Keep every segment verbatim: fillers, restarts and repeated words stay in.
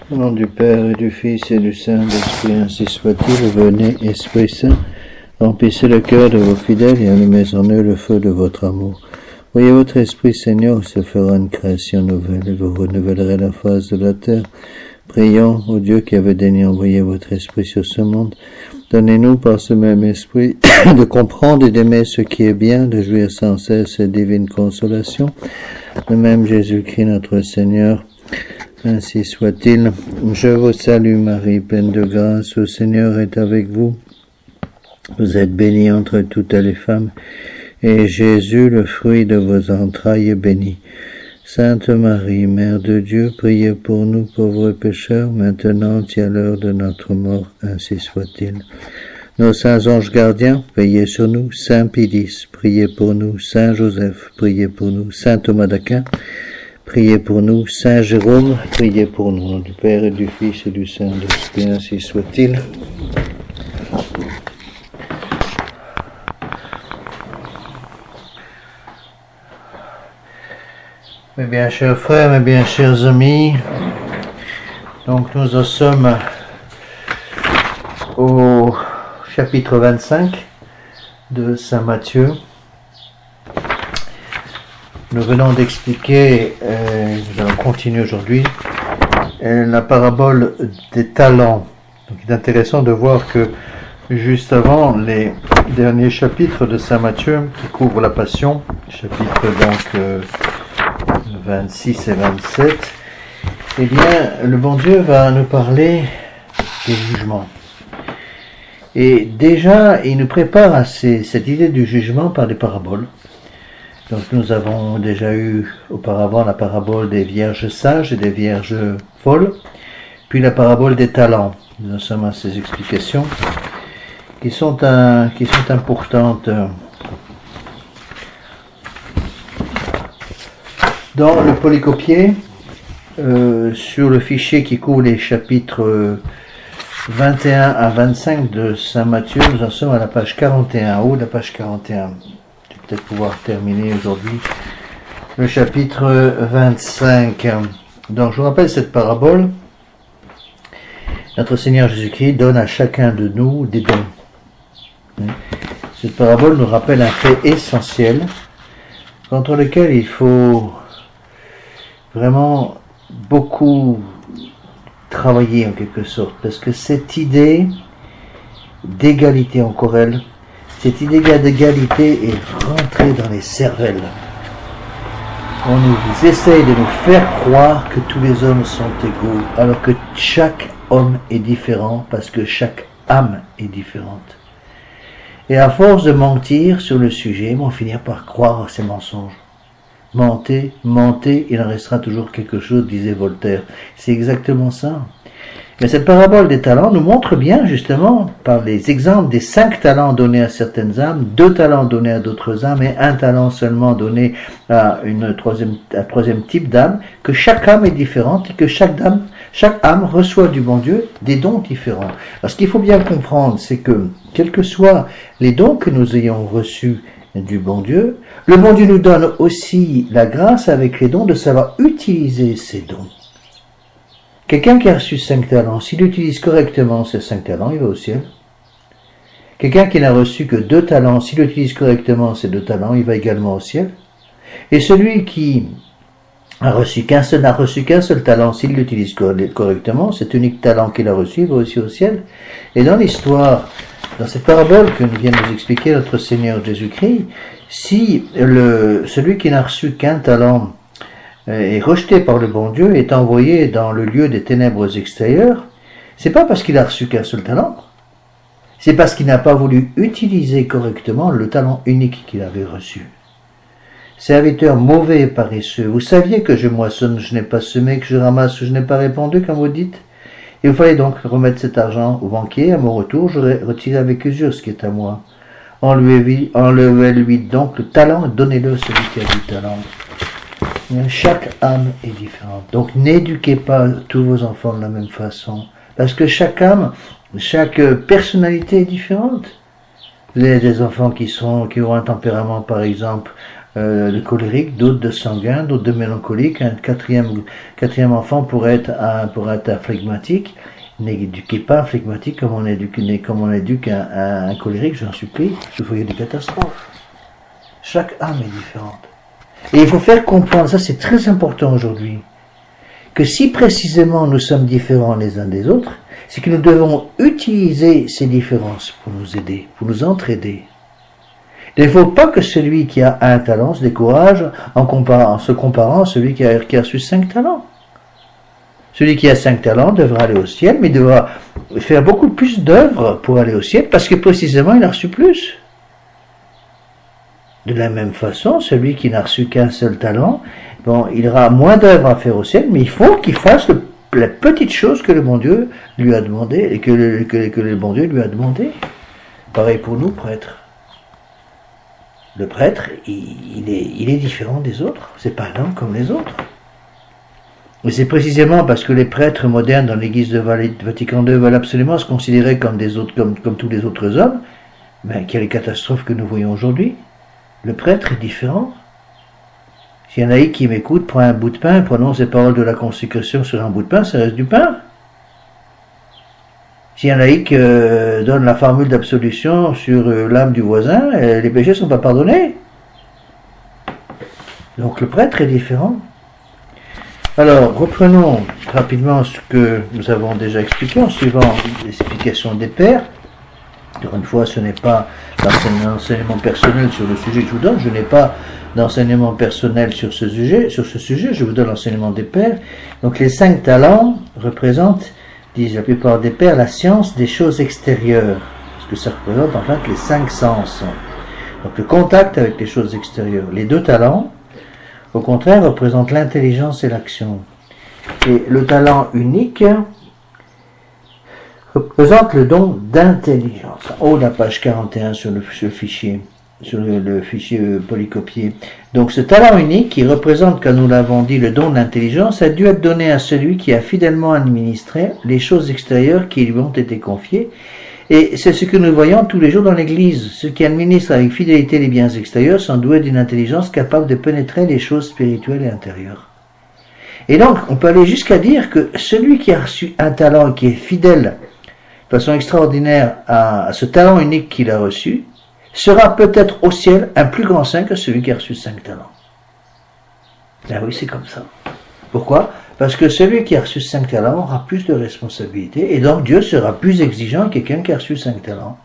Au nom du Père et du Fils et du Saint-Esprit, ainsi soit-il. Venez, Esprit Saint, remplissez le cœur de vos fidèles et allumez en eux le feu de votre amour. Voyez votre Esprit, Seigneur, se fera une création nouvelle et vous renouvellerez la face de la terre. Prions au Dieu qui avait daigné envoyer votre Esprit sur ce monde. Donnez-nous par ce même Esprit de comprendre et d'aimer ce qui est bien, de jouir sans cesse cette divine consolation. De même Jésus-Christ notre Seigneur. Ainsi soit-il. Je vous salue Marie, pleine de grâce, le Seigneur est avec vous. Vous êtes bénie entre toutes les femmes, et Jésus, le fruit de vos entrailles, est béni. Sainte Marie, Mère de Dieu, priez pour nous pauvres pécheurs, maintenant et à l'heure de notre mort, ainsi soit-il. Nos saints anges gardiens, veillez sur nous. Saint Pidis, priez pour nous. Saint Joseph, priez pour nous. Saint Thomas d'Aquin, priez pour nous. Saint Jérôme, priez pour nous. Au nom du Père et du Fils et du Saint-Esprit, ainsi soit-il. Mes bien chers frères, mes bien chers amis, donc nous en sommes au chapitre vingt-cinq de Saint Matthieu. Nous venons d'expliquer, euh, nous allons continuer aujourd'hui, euh, la parabole des talents. Donc il est intéressant de voir que juste avant les derniers chapitres de Saint Matthieu qui couvrent la Passion, chapitre donc euh, vingt-six et vingt-sept, eh bien, le bon Dieu va nous parler des jugements. Et déjà, il nous prépare à ces, cette idée du jugement par des paraboles. Donc, nous avons déjà eu auparavant la parabole des vierges sages et des vierges folles, puis la parabole des talents. Nous en sommes à ces explications qui sont, un, qui sont importantes. Dans le polycopier, euh, sur le fichier qui couvre les chapitres euh, vingt et un à vingt-cinq de Saint Matthieu, nous en sommes à la page quarante et un, en haut de la page quarante et un. Je vais peut-être pouvoir terminer aujourd'hui le chapitre vingt-cinq. Donc je vous rappelle cette parabole. Notre Seigneur Jésus-Christ donne à chacun de nous des dons. Cette parabole nous rappelle un fait essentiel contre lequel il faut vraiment beaucoup travailler en quelque sorte, parce que cette idée d'égalité, encore elle, cette idée d'égalité est rentrée dans les cervelles. On nous essaye de nous faire croire que tous les hommes sont égaux, alors que chaque homme est différent, parce que chaque âme est différente. Et à force de mentir sur le sujet, ils vont finir par croire à ces mensonges. Mentez, mentez, il en restera toujours quelque chose, disait Voltaire. C'est exactement ça. Mais cette parabole des talents nous montre bien, justement, par les exemples des cinq talents donnés à certaines âmes, deux talents donnés à d'autres âmes et un talent seulement donné à une troisième, un troisième type d'âme, que chaque âme est différente et que chaque âme, chaque âme reçoit du bon Dieu des dons différents. Alors, ce qu'il faut bien comprendre, c'est que, quels que soient les dons que nous ayons reçus du bon Dieu, le bon Dieu nous donne aussi la grâce avec les dons de savoir utiliser ces dons. Quelqu'un qui a reçu cinq talents, s'il utilise correctement ces cinq talents, il va au ciel. Quelqu'un qui n'a reçu que deux talents, s'il utilise correctement ces deux talents, il va également au ciel. Et celui qui a reçu qu'un seul, n'a reçu qu'un seul talent, s'il l'utilise correctement, cet unique talent qu'il a reçu, il va aussi au ciel. Et dans l'histoire, dans cette parabole que nous vient de nous expliquer notre Seigneur Jésus-Christ, si le, celui qui n'a reçu qu'un talent est rejeté par le bon Dieu, est envoyé dans le lieu des ténèbres extérieures, c'est pas parce qu'il a reçu qu'un seul talent, c'est parce qu'il n'a pas voulu utiliser correctement le talent unique qu'il avait reçu. Serviteur mauvais et paresseux, vous saviez que je moissonne, je n'ai pas semé, que je ramasse, je n'ai pas répandu, comme vous dites. Il fallait donc remettre cet argent au banquier, à mon retour, j'aurais retiré avec usure ce qui est à moi. Enlevez-lui donc le talent et donnez-le à celui qui a du talent. Chaque âme est différente. Donc n'éduquez pas tous vos enfants de la même façon. Parce que chaque âme, chaque personnalité est différente. Vous avez des enfants qui sont, qui ont un tempérament, par exemple, euh, de colérique, d'autres de sanguin, d'autres de mélancolique. Un quatrième, quatrième enfant pourrait être un, pourrait être un phlegmatique. N'éduquez pas un phlegmatique comme on éduque, comme on éduque un, un, un colérique, j'en supplie. Vous voyez des catastrophes. Chaque âme est différente. Et il faut faire comprendre, ça c'est très important aujourd'hui, que si précisément nous sommes différents les uns des autres, c'est que nous devons utiliser ces différences pour nous aider, pour nous entraider. Il ne faut pas que celui qui a un talent se décourage en, comparant, en se comparant à celui qui a, qui a reçu cinq talents. Celui qui a cinq talents devra aller au ciel, mais devra faire beaucoup plus d'œuvres pour aller au ciel, parce que précisément il a reçu plus. De la même façon, celui qui n'a reçu qu'un seul talent, bon, il aura moins d'œuvres à faire au ciel, mais il faut qu'il fasse le, la petite chose que le bon Dieu lui a demandé, et que le, que, que le bon Dieu lui a demandé. Pareil pour nous, prêtres. Le prêtre, il, il, est, il est différent des autres. C'est pas un homme comme les autres. Et c'est précisément parce que les prêtres modernes dans l'église de Vatican deux veulent absolument se considérer comme des autres, comme, comme tous les autres hommes, ben, qu'il y a les catastrophes que nous voyons aujourd'hui. Le prêtre est différent. S'il y en a un qui m'écoute, prend un bout de pain, prononce les paroles de la consécration sur un bout de pain, ça reste du pain. S'il y en a un qui euh, donne la formule d'absolution sur euh, l'âme du voisin, euh, les péchés ne sont pas pardonnés. Donc le prêtre est différent. Alors, reprenons rapidement ce que nous avons déjà expliqué en suivant l'explication des pères. Encore une fois, ce n'est pas l'enseignement personnel sur le sujet que je vous donne. Je n'ai pas d'enseignement personnel sur ce sujet. Sur ce sujet, je vous donne l'enseignement des pères. Donc, les cinq talents représentent, disent la plupart des pères, la science des choses extérieures. Parce que ça représente en fait les cinq sens. Donc, le contact avec les choses extérieures. Les deux talents, au contraire, représentent l'intelligence et l'action. Et le talent unique représente le don d'intelligence. En haut de la page quarante et un sur le, sur le fichier, sur le, le fichier polycopié. Donc ce talent unique qui représente, comme nous l'avons dit, le don d'intelligence, a dû être donné à celui qui a fidèlement administré les choses extérieures qui lui ont été confiées. Et c'est ce que nous voyons tous les jours dans l'Église. Ceux qui administrent avec fidélité les biens extérieurs sont doués d'une intelligence capable de pénétrer les choses spirituelles et intérieures. Et donc, on peut aller jusqu'à dire que celui qui a reçu un talent et qui est fidèle de façon extraordinaire à, à ce talent unique qu'il a reçu, sera peut-être au ciel un plus grand saint que celui qui a reçu cinq talents. Ah oui, c'est comme ça. Pourquoi ? Parce que celui qui a reçu cinq talents aura plus de responsabilités, et donc Dieu sera plus exigeant que quelqu'un qui a reçu cinq talents.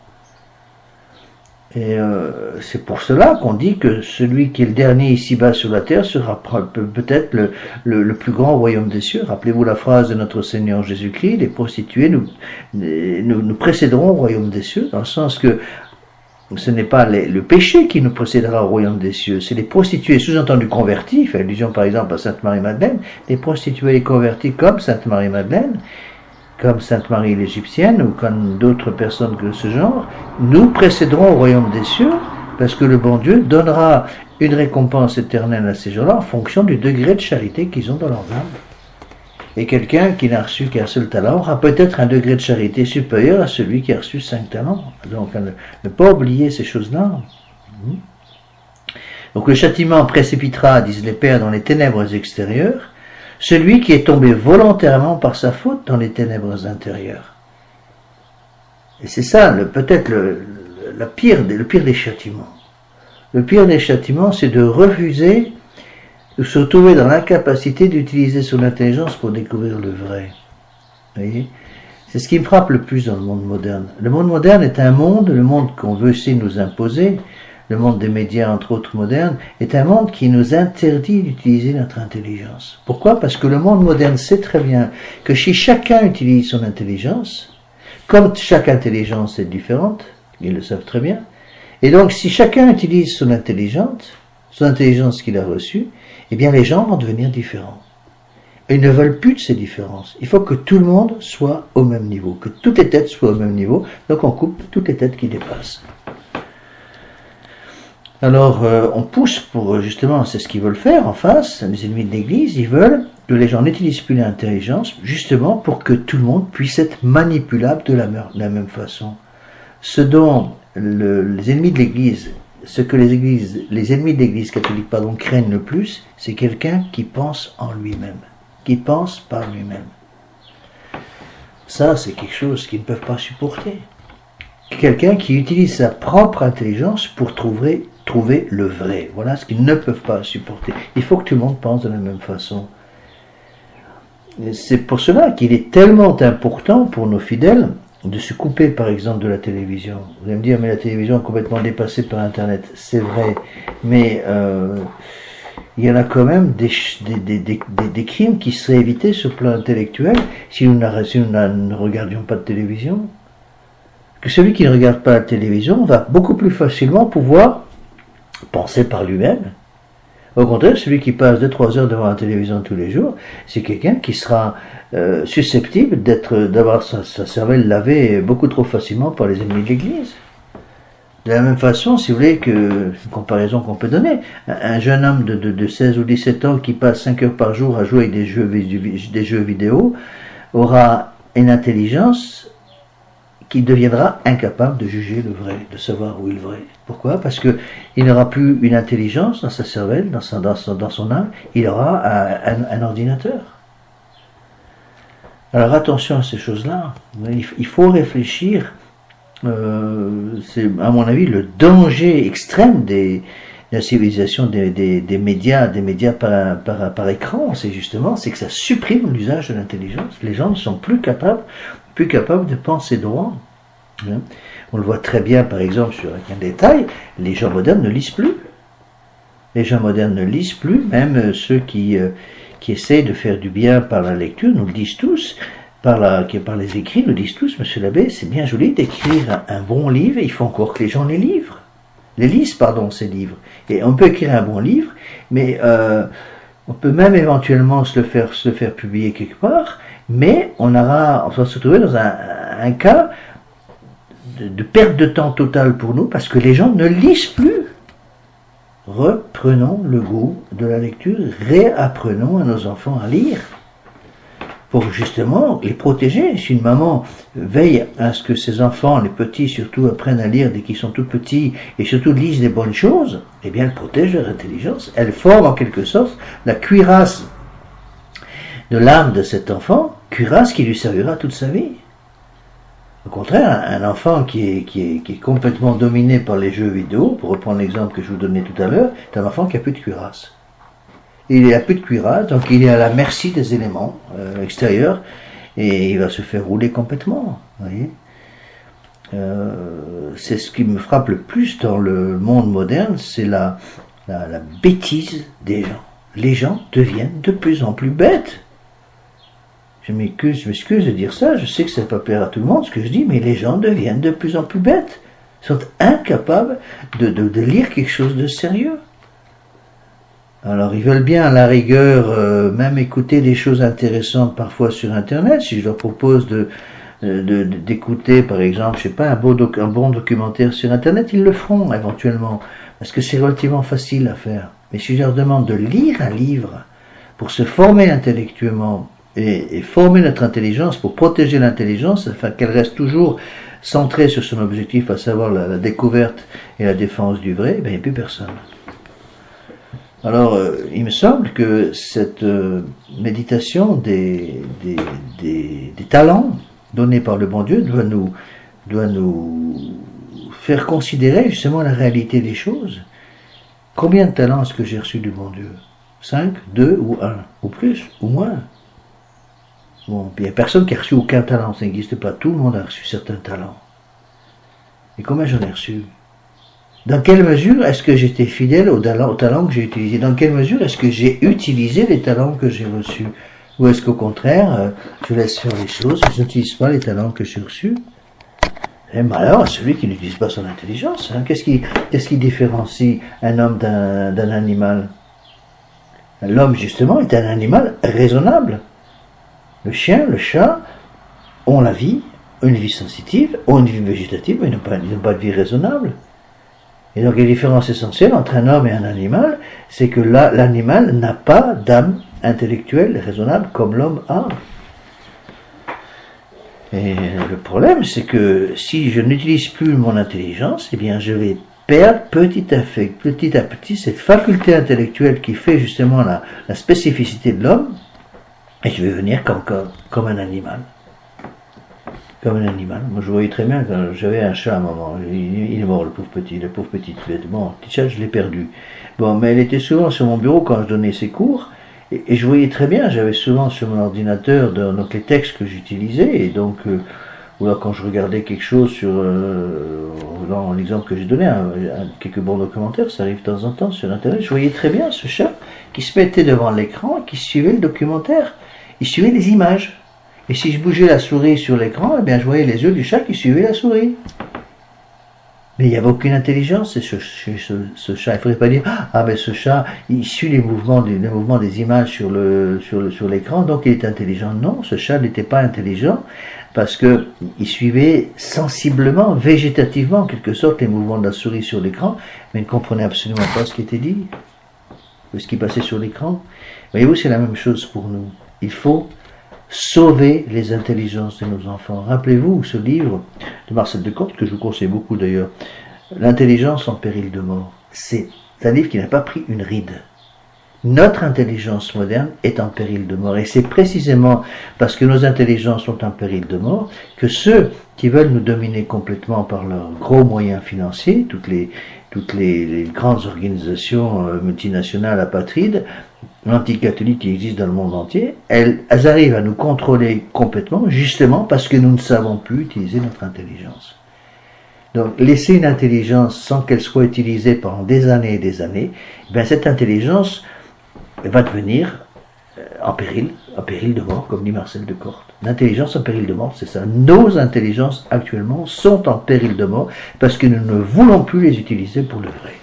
Et euh, c'est pour cela qu'on dit que celui qui est le dernier ici-bas sur la terre sera peut-être le, le, le plus grand au royaume des cieux. Rappelez-vous la phrase de notre Seigneur Jésus-Christ, les prostituées nous, nous, nous précéderont au royaume des cieux, dans le sens que ce n'est pas les, le péché qui nous précédera au royaume des cieux, c'est les prostituées, sous-entendu converties, fait allusion par exemple à Sainte Marie-Madeleine, les prostituées et converties comme Sainte Marie-Madeleine, comme Sainte Marie l'Égyptienne, ou comme d'autres personnes de ce genre, nous précéderons au royaume des cieux, parce que le bon Dieu donnera une récompense éternelle à ces gens-là en fonction du degré de charité qu'ils ont dans leur âme. Et quelqu'un qui n'a reçu qu'un seul talent aura peut-être un degré de charité supérieur à celui qui a reçu cinq talents. Donc, ne, ne pas oublier ces choses-là. Donc, le châtiment précipitera, disent les pères, dans les ténèbres extérieures, celui qui est tombé volontairement par sa faute dans les ténèbres intérieures. Et c'est ça, le, peut-être le, le, pire, le pire des châtiments. Le pire des châtiments, c'est de refuser de se retrouver dans l'incapacité d'utiliser son intelligence pour découvrir le vrai. Vous voyez ? C'est ce qui me frappe le plus dans le monde moderne. Le monde moderne est un monde, le monde qu'on veut essayer de nous imposer, le monde des médias entre autres modernes, est un monde qui nous interdit d'utiliser notre intelligence. Pourquoi ? Parce que le monde moderne sait très bien que si chacun utilise son intelligence, comme chaque intelligence est différente, ils le savent très bien, et donc si chacun utilise son intelligence, son intelligence qu'il a reçue, eh bien les gens vont devenir différents. Et ils ne veulent plus de ces différences. Il faut que tout le monde soit au même niveau, que toutes les têtes soient au même niveau, donc on coupe toutes les têtes qui dépassent. Alors euh, on pousse pour, justement, c'est ce qu'ils veulent faire en face, les ennemis de l'Église, ils veulent que les gens n'utilisent plus l'intelligence, justement pour que tout le monde puisse être manipulable de la, de la même façon. Ce dont le, les ennemis de l'Église ce que les églises, les ennemis de l'église catholique, pardon, craignent le plus, c'est quelqu'un qui pense en lui-même, qui pense par lui-même. Ça, c'est quelque chose qu'ils ne peuvent pas supporter. Quelqu'un qui utilise sa propre intelligence pour trouver, trouver le vrai. Voilà ce qu'ils ne peuvent pas supporter. Il faut que tout le monde pense de la même façon. C'est pour cela qu'il est tellement important pour nos fidèles de se couper par exemple de la télévision. Vous allez me dire, mais la télévision est complètement dépassée par Internet. C'est vrai, mais euh, il y en a quand même des, des, des, des, des crimes qui seraient évités sur le plan intellectuel si nous, si nous ne regardions pas de télévision. Que celui qui ne regarde pas la télévision va beaucoup plus facilement pouvoir penser par lui-même. Au contraire, celui qui passe deux trois heures devant la télévision tous les jours, c'est quelqu'un qui sera euh, susceptible d'être, d'avoir sa, sa cervelle lavée beaucoup trop facilement par les ennemis de l'Église. De la même façon, si vous voulez, que une comparaison qu'on peut donner, un, un jeune homme de, de, de seize ou dix-sept ans qui passe cinq heures par jour à jouer avec des jeux, des jeux vidéo aura une intelligence qui deviendra incapable de juger le vrai, de savoir où est le vrai. Pourquoi? Parce que il n'aura plus une intelligence dans sa cervelle, dans, sa, dans, son, dans son âme, il aura un, un, un ordinateur. Alors attention à ces choses-là. Il, il faut réfléchir. Euh, c'est à mon avis le danger extrême des, de la civilisation des, des, des médias, des médias par, par, par écran, c'est justement, c'est que ça supprime l'usage de l'intelligence. Les gens ne sont plus capables plus capable de penser droit. On le voit très bien, par exemple, sur un détail, les gens modernes ne lisent plus. Les gens modernes ne lisent plus, même ceux qui, euh, qui essaient de faire du bien par la lecture, nous le disent tous, par, la, par les écrits, nous le disent tous, monsieur l'abbé, c'est bien joli d'écrire un, un bon livre, et il faut encore que les gens les livrent. Les lisent, pardon, ces livres. Et on peut écrire un bon livre, mais euh, on peut même éventuellement se le faire, se le faire publier quelque part, mais on aura, on va se retrouver dans un, un cas de, de perte de temps totale pour nous, parce que les gens ne lisent plus. Reprenons le goût de la lecture, réapprenons à nos enfants à lire, pour justement les protéger. Si une maman veille à ce que ses enfants, les petits surtout, apprennent à lire dès qu'ils sont tout petits, et surtout lisent des bonnes choses, eh bien elle protège leur intelligence, elle forme en quelque sorte la cuirasse de l'âme de cet enfant, cuirasse qui lui servira toute sa vie. Au contraire, un enfant qui est, qui est, qui est complètement dominé par les jeux vidéo, pour reprendre l'exemple que je vous donnais tout à l'heure, c'est un enfant qui n'a plus de cuirasse. Il n'a plus de cuirasse, donc il est à la merci des éléments euh, extérieurs, et il va se faire rouler complètement. Vous voyez, euh, c'est ce qui me frappe le plus dans le monde moderne, c'est la, la, la bêtise des gens. Les gens deviennent de plus en plus bêtes. Je m'excuse, je m'excuse de dire ça, je sais que ça ne va pas plaire à tout le monde ce que je dis, mais les gens deviennent de plus en plus bêtes. Ils sont incapables de, de, de lire quelque chose de sérieux. Alors ils veulent bien à la rigueur euh, même écouter des choses intéressantes parfois sur Internet. Si je leur propose de, de, de, d'écouter par exemple, je sais pas, un, beau doc, un bon documentaire sur Internet, ils le feront éventuellement, parce que c'est relativement facile à faire. Mais si je leur demande de lire un livre pour se former intellectuellement, Et, et former notre intelligence pour protéger l'intelligence afin qu'elle reste toujours centrée sur son objectif, à savoir la, la découverte et la défense du vrai, ben, il n'y a plus personne. Alors, euh, il me semble que cette euh, méditation des, des, des, des talents donnés par le bon Dieu doit nous, doit nous faire considérer justement la réalité des choses. Combien de talents est-ce que j'ai reçu du bon Dieu? Cinq, deux ou un, ou plus, ou moins? Bon, il n'y a personne qui a reçu aucun talent, ça n'existe pas. Tout le monde a reçu certains talents. Et combien j'en ai reçu? Dans quelle mesure est-ce que j'étais fidèle aux talents, aux talents que j'ai utilisés? Dans quelle mesure est-ce que j'ai utilisé les talents que j'ai reçus? Ou est-ce qu'au contraire, je laisse faire les choses, je n'utilise pas les talents que j'ai reçus? Et malheur à celui qui n'utilise pas son intelligence. Hein. Qu'est-ce qui, qu'est-ce qui différencie un homme d'un, d'un animal? L'homme, justement, est un animal raisonnable. Le chien, le chat ont la vie, ont une vie sensitive, ont une vie végétative, mais ils n'ont pas, ils n'ont pas de vie raisonnable. Et donc la différence essentielle entre un homme et un animal, c'est que là, l'animal n'a pas d'âme intellectuelle raisonnable comme l'homme a. Et le problème, c'est que si je n'utilise plus mon intelligence, eh bien je vais perdre petit à petit, petit à petit cette faculté intellectuelle qui fait justement la, la spécificité de l'homme, et je vais venir comme, comme, comme un animal. Comme un animal. Moi, je voyais très bien quand j'avais un chat à un moment. Il, il est mort, le pauvre petit, le pauvre petite bête. Bon, le petit chat, je l'ai perdu. Bon, mais elle était souvent sur mon bureau quand je donnais ses cours, et, et je voyais très bien, j'avais souvent sur mon ordinateur de, donc les textes que j'utilisais, et donc, euh, ou alors quand je regardais quelque chose sur, euh, dans l'exemple que j'ai donné, un, un, quelques bons documentaires, ça arrive de temps en temps sur Internet, je voyais très bien ce chat qui se mettait devant l'écran, qui suivait le documentaire, il suivait les images. Et si je bougeais la souris sur l'écran, eh bien je voyais les yeux du chat qui suivaient la souris. Mais il n'y avait aucune intelligence chez ce, ce, ce chat. Il ne faudrait pas dire, ah ben ce chat, il suit les mouvements, des, les mouvements des images sur le, sur le, sur l'écran, donc il est intelligent. Non, ce chat n'était pas intelligent parce que il suivait sensiblement, végétativement, en quelque sorte, les mouvements de la souris sur l'écran, mais il ne comprenait absolument pas ce qui était dit, ce qui passait sur l'écran. Voyez-vous, c'est la même chose pour nous. Il faut sauver les intelligences de nos enfants. Rappelez-vous ce livre de Marcel Decotte, que je vous conseille beaucoup d'ailleurs, L'intelligence en péril de mort. C'est un livre qui n'a pas pris une ride. Notre intelligence moderne est en péril de mort. Et c'est précisément parce que nos intelligences sont en péril de mort que ceux qui veulent nous dominer complètement par leurs gros moyens financiers, toutes les, toutes les, les grandes organisations multinationales apatrides, anticatholiques qui existent dans le monde entier, elles, elles arrivent à nous contrôler complètement, justement parce que nous ne savons plus utiliser notre intelligence. Donc, laisser une intelligence sans qu'elle soit utilisée pendant des années et des années, ben cette intelligence va devenir en péril, en péril de mort, comme dit Marcel Decotte. L'intelligence en péril de mort, c'est ça. Nos intelligences actuellement sont en péril de mort parce que nous ne voulons plus les utiliser pour le vrai.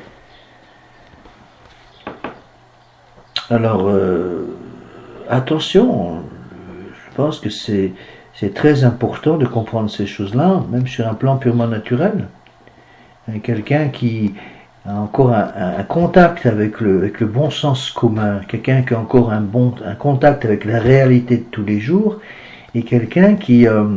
Alors, euh, attention, je pense que c'est c'est très important de comprendre ces choses-là, même sur un plan purement naturel. Quelqu'un qui a encore un, un contact avec le, avec le bon sens commun, quelqu'un qui a encore un bon un contact avec la réalité de tous les jours, et quelqu'un qui euh,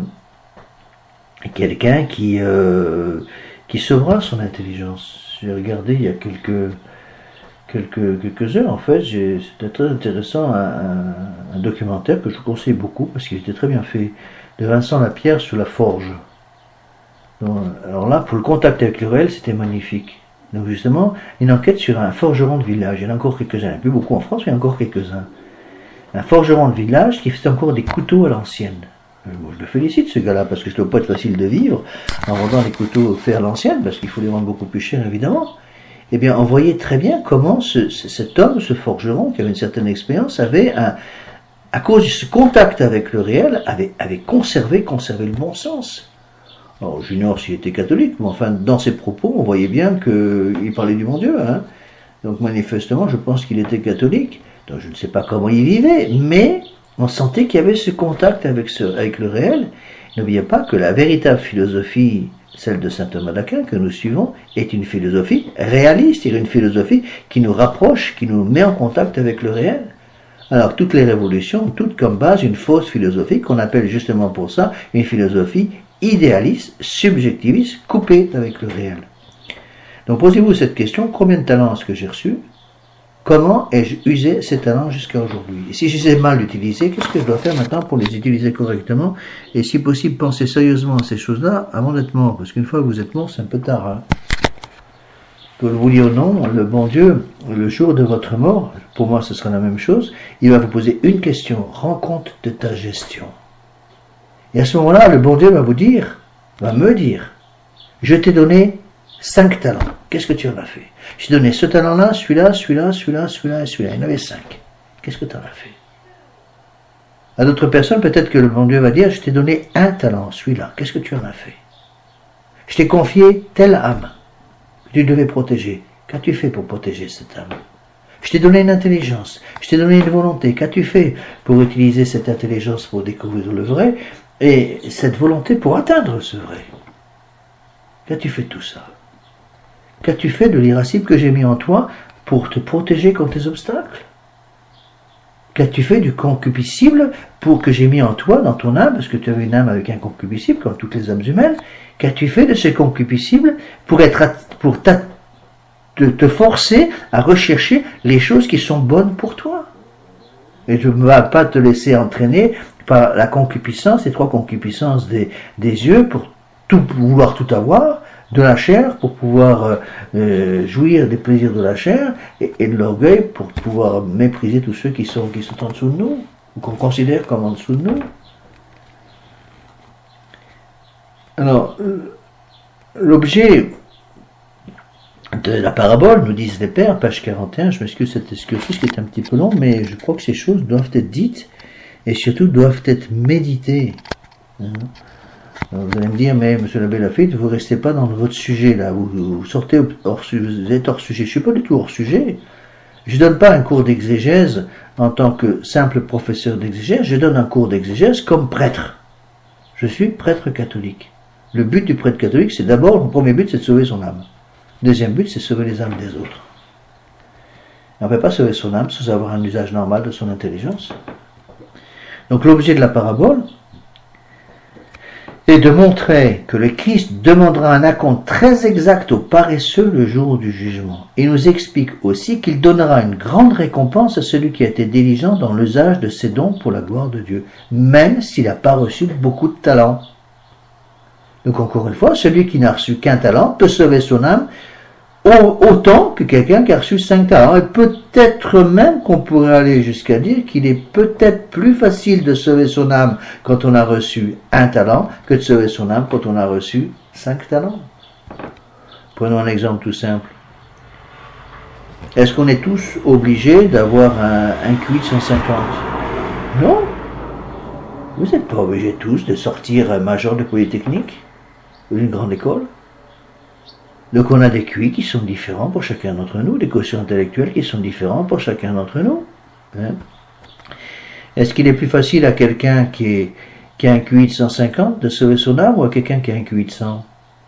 quelqu'un qui euh, qui sauvera son intelligence. J'ai regardé il y a quelques quelques quelques heures en fait, c'était très intéressant un, un, un documentaire que je vous conseille beaucoup parce qu'il était très bien fait, de Vincent Lapierre sur la forge. Donc, alors là, pour le contact avec le réel, c'était magnifique. Donc justement, une enquête sur un forgeron de village. Il y en a encore quelques-uns, il n'y en a plus beaucoup en France, mais il y en a encore quelques-uns. Un forgeron de village qui fait encore des couteaux à l'ancienne. Moi, je le félicite, ce gars-là, parce que ça ne doit pas être facile de vivre en vendant des couteaux faits à l'ancienne, parce qu'il faut les vendre beaucoup plus cher, évidemment. Eh bien, on voyait très bien comment ce, cet homme, ce forgeron, qui avait une certaine expérience, avait, un, à cause de ce contact avec le réel, avait, avait conservé, conservé le bon sens. Alors, j'ignore s'il était catholique, mais enfin, dans ses propos, on voyait bien qu'il parlait du bon Dieu, hein. Donc, manifestement, je pense qu'il était catholique. Donc, je ne sais pas comment il vivait, mais on sentait qu'il y avait ce contact avec, ce, avec le réel. N'oubliez pas que la véritable philosophie, celle de saint Thomas d'Aquin que nous suivons, est une philosophie réaliste, c'est une philosophie qui nous rapproche, qui nous met en contact avec le réel. Alors toutes les révolutions ont toutes comme base une fausse philosophie qu'on appelle justement pour ça une philosophie idéaliste, subjectiviste, coupée avec le réel. Donc posez-vous cette question, combien de talents est-ce que j'ai reçu? Comment ai-je usé ces talents jusqu'à aujourd'hui? Et si je les ai mal utilisés, qu'est-ce que je dois faire maintenant pour les utiliser correctement? Et si possible, pensez sérieusement à ces choses-là avant d'être mort. Parce qu'une fois que vous êtes mort, c'est un peu tard. Hein. Que vous le vouliez ou non, le bon Dieu, le jour de votre mort, pour moi ce sera la même chose, il va vous poser une question. Rends compte de ta gestion. Et à ce moment-là, le bon Dieu va vous dire, va me dire, je t'ai donné cinq talents. Qu'est-ce que tu en as fait? J'ai donné ce talent-là, celui-là, celui-là, celui-là, celui-là et celui-là. Il y en avait cinq. Qu'est-ce que tu en as fait? À d'autres personnes, peut-être que le bon Dieu va dire, je t'ai donné un talent, celui-là. Qu'est-ce que tu en as fait? Je t'ai confié telle âme que tu devais protéger. Qu'as-tu fait pour protéger cette âme? Je t'ai donné une intelligence. Je t'ai donné une volonté. Qu'as-tu fait pour utiliser cette intelligence pour découvrir le vrai et cette volonté pour atteindre ce vrai? Qu'as-tu fait de tout ça? Qu'as-tu fait de l'irascible que j'ai mis en toi pour te protéger contre les obstacles? Qu'as-tu fait du concupiscible pour que j'ai mis en toi, dans ton âme, parce que tu avais une âme avec un concupiscible, comme toutes les âmes humaines, qu'as-tu fait de ce concupiscible pour être, pour te, te forcer à rechercher les choses qui sont bonnes pour toi? Et tu ne vas pas te laisser entraîner par la concupiscence, les trois concupiscences des, des yeux pour tout vouloir tout avoir, de la chair pour pouvoir euh, jouir des plaisirs de la chair, et, et de l'orgueil pour pouvoir mépriser tous ceux qui sont, qui sont en dessous de nous, ou qu'on considère comme en dessous de nous. Alors, l'objet de la parabole, nous disent les pères, page quarante et un, je m'excuse cet excursus qui est un petit peu long, mais je crois que ces choses doivent être dites, et surtout doivent être méditées. Hein. Alors vous allez me dire, mais monsieur l'abbé Laffitte, vous ne restez pas dans votre sujet là, vous, vous sortez hors sujet, vous êtes hors sujet. Je ne suis pas du tout hors sujet. Je ne donne pas un cours d'exégèse en tant que simple professeur d'exégèse, je donne un cours d'exégèse comme prêtre. Je suis prêtre catholique. Le but du prêtre catholique, c'est d'abord, le premier but, c'est de sauver son âme. Le deuxième but, c'est de sauver les âmes des autres. On ne peut pas sauver son âme sans avoir un usage normal de son intelligence. Donc l'objet de la parabole, et de montrer que le Christ demandera un acompte très exact aux paresseux le jour du jugement. Il nous explique aussi qu'il donnera une grande récompense à celui qui a été diligent dans l'usage de ses dons pour la gloire de Dieu, même s'il n'a pas reçu beaucoup de talents. Donc encore une fois, celui qui n'a reçu qu'un talent peut sauver son âme autant que quelqu'un qui a reçu cinq talents. Et peut-être même qu'on pourrait aller jusqu'à dire qu'il est peut-être plus facile de sauver son âme quand on a reçu un talent que de sauver son âme quand on a reçu cinq talents. Prenons un exemple tout simple. Est-ce qu'on est tous obligés d'avoir un, un Q I de cent cinquante? Non. Vous n'êtes pas obligés tous de sortir major de Polytechnique ou d'une grande école. Donc on a des Q I qui sont différents pour chacun d'entre nous, des quotients intellectuels qui sont différents pour chacun d'entre nous. Hein? Est-ce qu'il est plus facile à quelqu'un qui, est, qui a un Q I de cent cinquante de sauver son âme ou à quelqu'un qui a un Q I de cent?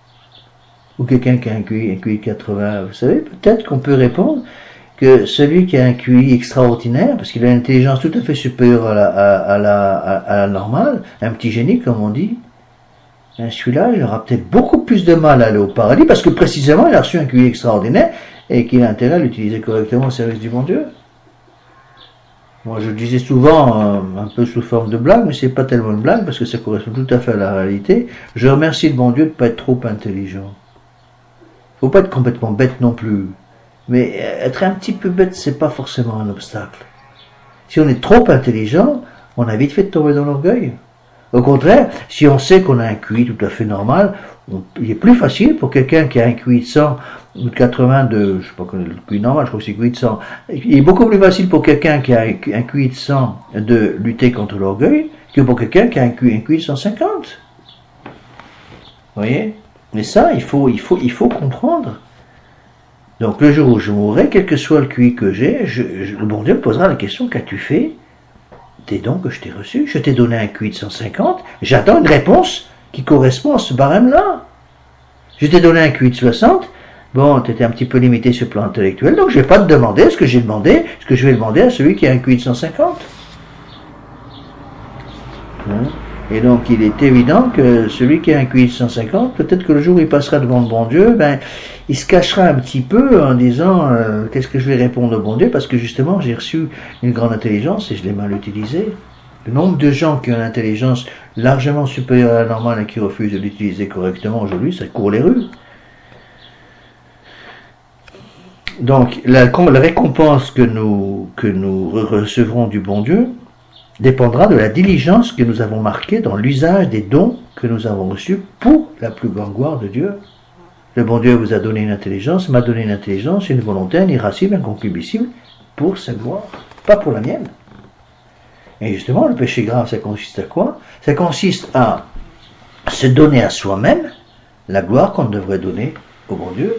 Ou quelqu'un qui a un Q I, un Q I de quatre-vingts? Vous savez, peut-être qu'on peut répondre que celui qui a un Q I extraordinaire, parce qu'il a une intelligence tout à fait supérieure à la, à, à la, à, à la normale, un petit génie comme on dit, celui-là, il aura peut-être beaucoup plus de mal à aller au paradis parce que précisément, il a reçu un Q I extraordinaire et qu'il a intérêt à l'utiliser correctement au service du bon Dieu. Moi, je le disais souvent, euh, un peu sous forme de blague, mais c'est pas tellement une blague parce que ça correspond tout à fait à la réalité. Je remercie le bon Dieu de ne pas être trop intelligent. Faut pas être complètement bête non plus. Mais être un petit peu bête, c'est pas forcément un obstacle. Si on est trop intelligent, on a vite fait de tomber dans l'orgueil. Au contraire, si on sait qu'on a un Q I tout à fait normal, on, il est plus facile pour quelqu'un qui a un Q I de cent ou de quatre-vingts, de, je sais pas quel est le Q I normal, je crois que c'est Q I de cent. Il est beaucoup plus facile pour quelqu'un qui a un Q I de cent de lutter contre l'orgueil que pour quelqu'un qui a un Q I, un Q I de cent cinquante. Vous voyez? Mais ça, il faut, il faut, il faut comprendre. Donc le jour où je mourrai, quel que soit le Q I que j'ai, je, je, le bon Dieu me posera la question: qu'as-tu fait des dons que je t'ai reçus? Je t'ai donné un Q I de cent cinquante, j'attends une réponse qui correspond à ce barème-là. Je t'ai donné un Q I de soixante, bon, tu étais un petit peu limité sur le plan intellectuel, donc je ne vais pas te demander ce que j'ai demandé, ce que je vais demander à celui qui a un Q I de cent cinquante. Hein? Et donc il est évident que celui qui a un Q I de cent cinquante, peut-être que le jour où il passera devant le bon Dieu, ben, il se cachera un petit peu en disant euh, qu'est-ce que je vais répondre au bon Dieu, parce que justement j'ai reçu une grande intelligence et je l'ai mal utilisée. Le nombre de gens qui ont une intelligence largement supérieure à la normale et qui refusent de l'utiliser correctement aujourd'hui, ça court les rues. Donc la, la récompense que nous, que nous recevrons du bon Dieu dépendra de la diligence que nous avons marquée dans l'usage des dons que nous avons reçus pour la plus grande gloire de Dieu. Le bon Dieu vous a donné une intelligence, m'a donné une intelligence, une volonté, un irascible, inconcubiscible, pour sa gloire, pas pour la mienne. Et justement, le péché grave, ça consiste à quoi? Ça consiste à se donner à soi-même la gloire qu'on devrait donner au bon Dieu.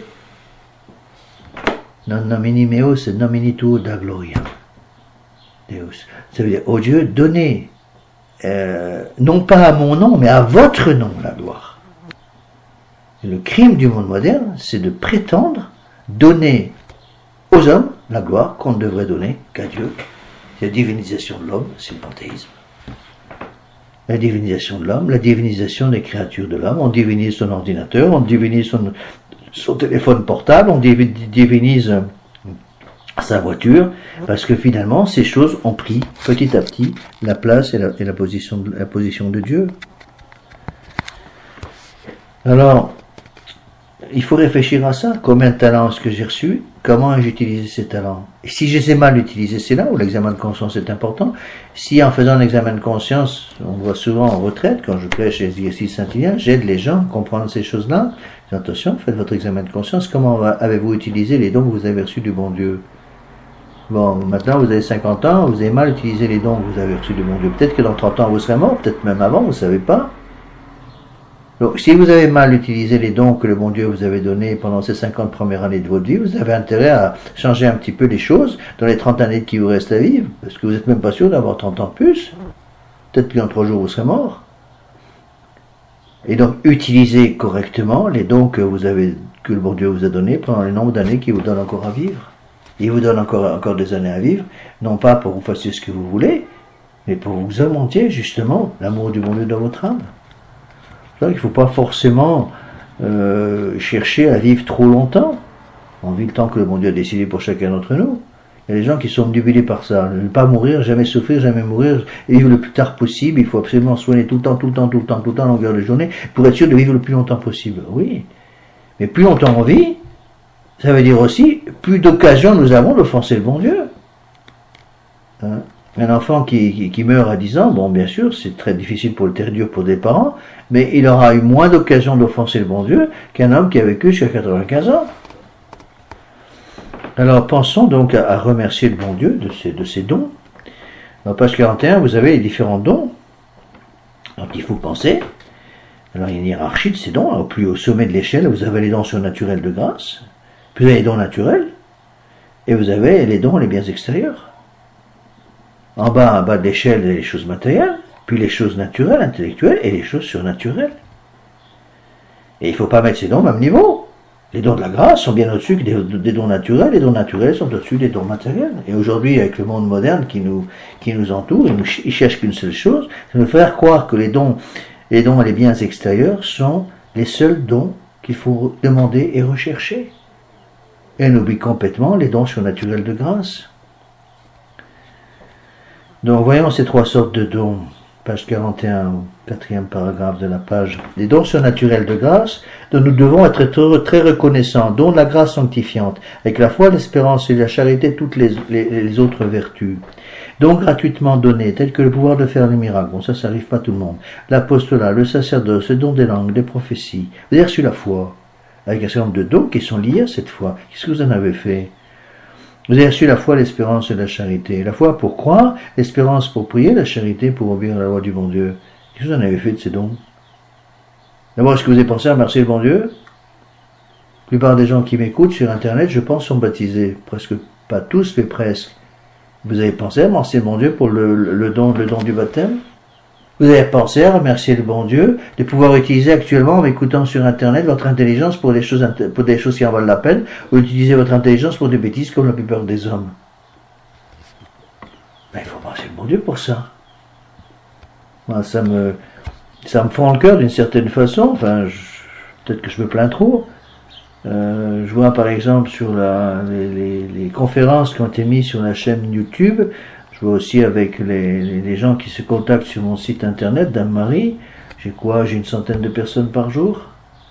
Non nomini meos et nomini tuo da gloria. Deus. Ça veut dire, au Dieu, donnez, euh, non pas à mon nom, mais à votre nom la gloire. Et le crime du monde moderne, c'est de prétendre donner aux hommes la gloire qu'on ne devrait donner qu'à Dieu. La divinisation de l'homme, c'est le panthéisme. La divinisation de l'homme, la divinisation des créatures de l'homme. On divinise son ordinateur, on divinise son, son téléphone portable, on divinise sa voiture, parce que finalement, ces choses ont pris petit à petit la place et la, et la, position, de, la position de Dieu. Alors, il faut réfléchir à ça. Combien de talents est-ce que j'ai reçu? Comment ai-je utilisé ces talents? Et si je les ai mal utilisés, c'est là où l'examen de conscience est important. Si en faisant l'examen de conscience, on voit souvent en retraite, quand je prêche les exercices saint-Hilien, j'aide les gens à comprendre ces choses-là. Attention, faites votre examen de conscience. Comment avez-vous utilisé les dons que vous avez reçus du bon Dieu? Bon, maintenant vous avez cinquante ans, vous avez mal utilisé les dons que vous avez reçus du bon Dieu. Peut-être que dans trente ans vous serez mort, peut-être même avant, vous ne savez pas. Donc, si vous avez mal utilisé les dons que le bon Dieu vous avait donnés pendant ces cinquante premières années de votre vie, vous avez intérêt à changer un petit peu les choses dans les trente années qui vous restent à vivre, parce que vous n'êtes même pas sûr d'avoir trente ans de plus. Peut-être que dans trois jours vous serez mort. Et donc, utilisez correctement les dons que vous avez, que le bon Dieu vous a donnés pendant le nombre d'années qu'il vous donne encore à vivre. Il vous donne encore, encore des années à vivre, non pas pour que vous fassiez ce que vous voulez, mais pour que vous augmentiez justement l'amour du bon Dieu dans votre âme. Il ne faut pas forcément euh, chercher à vivre trop longtemps. On vit le temps que le bon Dieu a décidé pour chacun d'entre nous. Il y a des gens qui sont obnubilés par ça. Ne pas mourir, jamais souffrir, jamais mourir, et vivre le plus tard possible. Il faut absolument soigner tout le temps, tout le temps, tout le temps, tout le temps, à longueur de journée, pour être sûr de vivre le plus longtemps possible. Oui. Mais plus longtemps on vit, ça veut dire aussi, plus d'occasions nous avons d'offenser le bon Dieu. Hein? Un enfant qui, qui, qui meurt à dix ans, bon, bien sûr, c'est très difficile pour le terre dur pour des parents, mais il aura eu moins d'occasions d'offenser le bon Dieu qu'un homme qui a vécu jusqu'à quatre-vingt-quinze ans. Alors, pensons donc à, à remercier le bon Dieu de ses, de ses dons. Dans page quarante et un, vous avez les différents dons dont il faut penser. Alors, il y a une hiérarchie de ces dons. Au plus haut sommet de l'échelle, vous avez les dons surnaturels de grâce, puis vous avez les dons naturels, et vous avez les dons les biens extérieurs. En bas, en bas de l'échelle, il y a les choses matérielles, puis les choses naturelles, intellectuelles, et les choses surnaturelles. Et il ne faut pas mettre ces dons au même niveau. Les dons de la grâce sont bien au-dessus des, des dons naturels, les dons naturels sont au-dessus des dons matériels. Et aujourd'hui, avec le monde moderne qui nous, qui nous entoure, il, nous, il cherche qu'une seule chose, c'est nous faire croire que les dons, les dons et les biens extérieurs sont les seuls dons qu'il faut demander et rechercher. Et on oublie complètement les dons surnaturels de grâce. Donc voyons ces trois sortes de dons, page quarante et un, quatrième paragraphe de la page. Les dons surnaturels de grâce dont nous devons être très reconnaissants, dons de la grâce sanctifiante, avec la foi, l'espérance et la charité, toutes les, les, les autres vertus. Dons gratuitement donnés, tels que le pouvoir de faire les miracles, bon ça, ça n'arrive pas à tout le monde, l'apostolat, le sacerdoce, le don des langues, des prophéties. Vous avez reçu la foi, avec un certain nombre de dons qui sont liés à cette foi. Qu'est-ce que vous en avez fait? Vous avez reçu la foi, l'espérance et la charité. La foi pour croire, l'espérance pour prier, la charité pour obéir à la loi du bon Dieu. Qu'est-ce que vous en avez fait de ces dons? D'abord, est-ce que vous avez pensé à remercier le bon Dieu? La plupart des gens qui m'écoutent sur Internet, je pense, sont baptisés. Presque pas tous, mais presque. Vous avez pensé à remercier le bon Dieu pour le, le, don, le don du baptême? Vous avez pensé à remercier le bon Dieu de pouvoir utiliser actuellement, en écoutant sur Internet, votre intelligence pour des choses, pour des choses qui en valent la peine, ou utiliser votre intelligence pour des bêtises comme la plupart des hommes? Ben, il faut remercier le bon Dieu pour ça. Moi, ça me, ça me fend le cœur d'une certaine façon. Enfin, peut-être que je me plains trop. Euh, je vois par exemple sur la, les, les, les conférences qui ont été mises sur la chaîne YouTube. Je vois aussi avec les, les, les gens qui se contactent sur mon site internet, Dame Marie. J'ai quoi? J'ai une centaine de personnes par jour.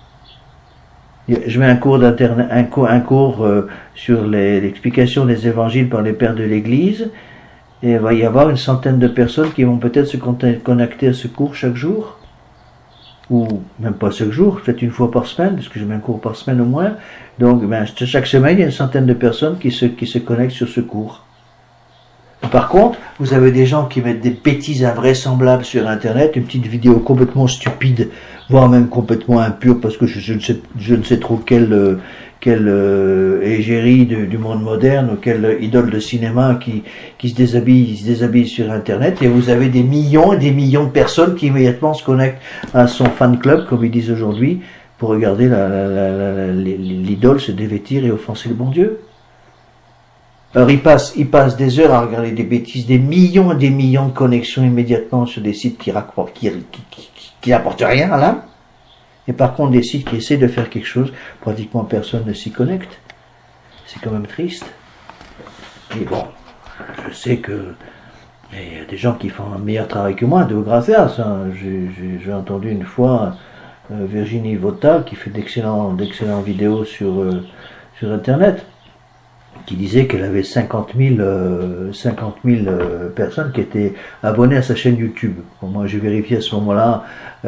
Je mets un cours d'internet, un cours, un cours euh, sur l'explication des évangiles par les pères de l'Église. Et il va y avoir une centaine de personnes qui vont peut-être se connecter à ce cours chaque jour. Ou même pas chaque jour, peut-être une fois par semaine, parce que je mets un cours par semaine au moins. Donc, ben, chaque semaine, il y a une centaine de personnes qui se, qui se connectent sur ce cours. Par contre, vous avez des gens qui mettent des bêtises invraisemblables sur Internet, une petite vidéo complètement stupide, voire même complètement impure, parce que je, je, ne, sais, je ne sais trop quelle, euh, quelle euh, égérie du, du monde moderne, ou quelle idole de cinéma qui, qui se déshabille, se déshabille sur Internet, et vous avez des millions et des millions de personnes qui immédiatement se connectent à son fan club, comme ils disent aujourd'hui, pour regarder l'idole se dévêtir et offenser le bon Dieu. Alors ils passent, ils passent des heures à regarder des bêtises, des millions et des millions de connexions immédiatement sur des sites qui racontent, qui, qui, qui, qui n'apportent rien à l'âme. Et par contre des sites qui essaient de faire quelque chose, pratiquement personne ne s'y connecte. C'est quand même triste. Mais bon, je sais que il y a des gens qui font un meilleur travail que moi, de grâce. Hein. J'ai entendu une fois euh, Virginie Vota qui fait d'excellentes d'excellentes vidéos sur, euh, sur Internet, qui disait qu'elle avait cinquante mille euh, euh, personnes qui étaient abonnées à sa chaîne YouTube. Bon, moi j'ai vérifié à ce moment-là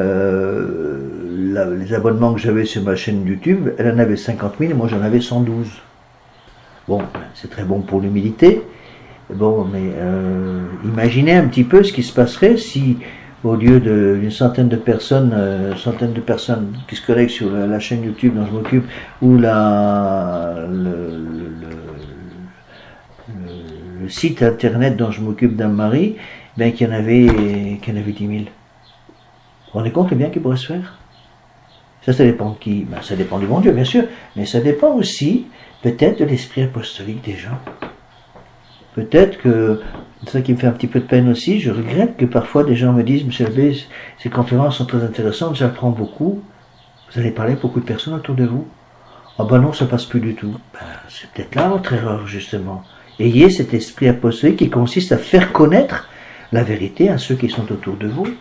euh, les abonnements que j'avais sur ma chaîne YouTube, elle en avait cinquante mille et moi j'en avais cent douze. Bon, c'est très bon pour l'humilité. Bon, mais euh, imaginez un petit peu ce qui se passerait si, au lieu d'une centaine de personnes, euh, centaine de personnes qui se connectent sur la, la chaîne YouTube dont je m'occupe, ou la, le, le, le, le site internet dont je m'occupe d'Anne-Marie, ben qu'il y en avait, qu'il y en avait dix mille. Vous vous rendez compte le bien qu'il pourrait se faire? Ça, ça dépend de qui? Ben, ça dépend du bon Dieu, bien sûr, mais ça dépend aussi peut-être de l'esprit apostolique des gens. Peut-être que, c'est ça qui me fait un petit peu de peine aussi, je regrette que parfois des gens me disent, Monsieur Abbé, ces conférences sont très intéressantes, j'apprends beaucoup, vous allez parler à beaucoup de personnes autour de vous. Ah ben non, ça passe plus du tout. Ben, c'est peut-être là votre erreur, justement. Ayez cet esprit apostolique qui consiste à faire connaître la vérité à ceux qui sont autour de vous.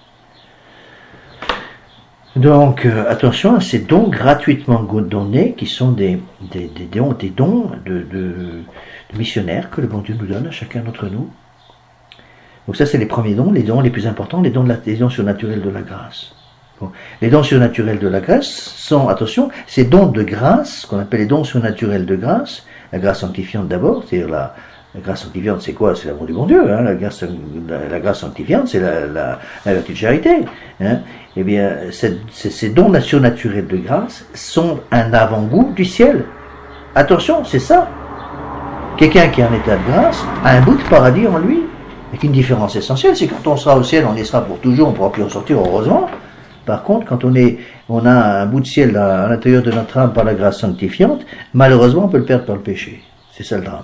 Donc, euh, attention à ces dons gratuitement donnés, qui sont des, des, des dons, des dons de, de, de missionnaires que le bon Dieu nous donne à chacun d'entre nous. Donc ça, c'est les premiers dons, les dons les plus importants, les dons, de la, les dons surnaturels de la grâce. Bon. Les dons surnaturels de la grâce sont, attention, ces dons de grâce, ce qu'on appelle les dons surnaturels de grâce, la grâce sanctifiante d'abord, c'est-à-dire la, la grâce sanctifiante, c'est quoi? C'est l'amour du bon Dieu. Hein. La, grâce, la, la grâce sanctifiante, c'est la, la, la vertu de charité. Hein. Eh bien, ces, ces dons surnaturels de grâce sont un avant-goût du ciel. Attention, c'est ça. Quelqu'un qui est en état de grâce a un bout de paradis en lui. Avec une différence essentielle, c'est quand on sera au ciel, on y sera pour toujours, on ne pourra plus en sortir, heureusement. Par contre, quand on, est, on a un bout de ciel à, à l'intérieur de notre âme par la grâce sanctifiante, malheureusement, on peut le perdre par le péché. C'est ça le drame.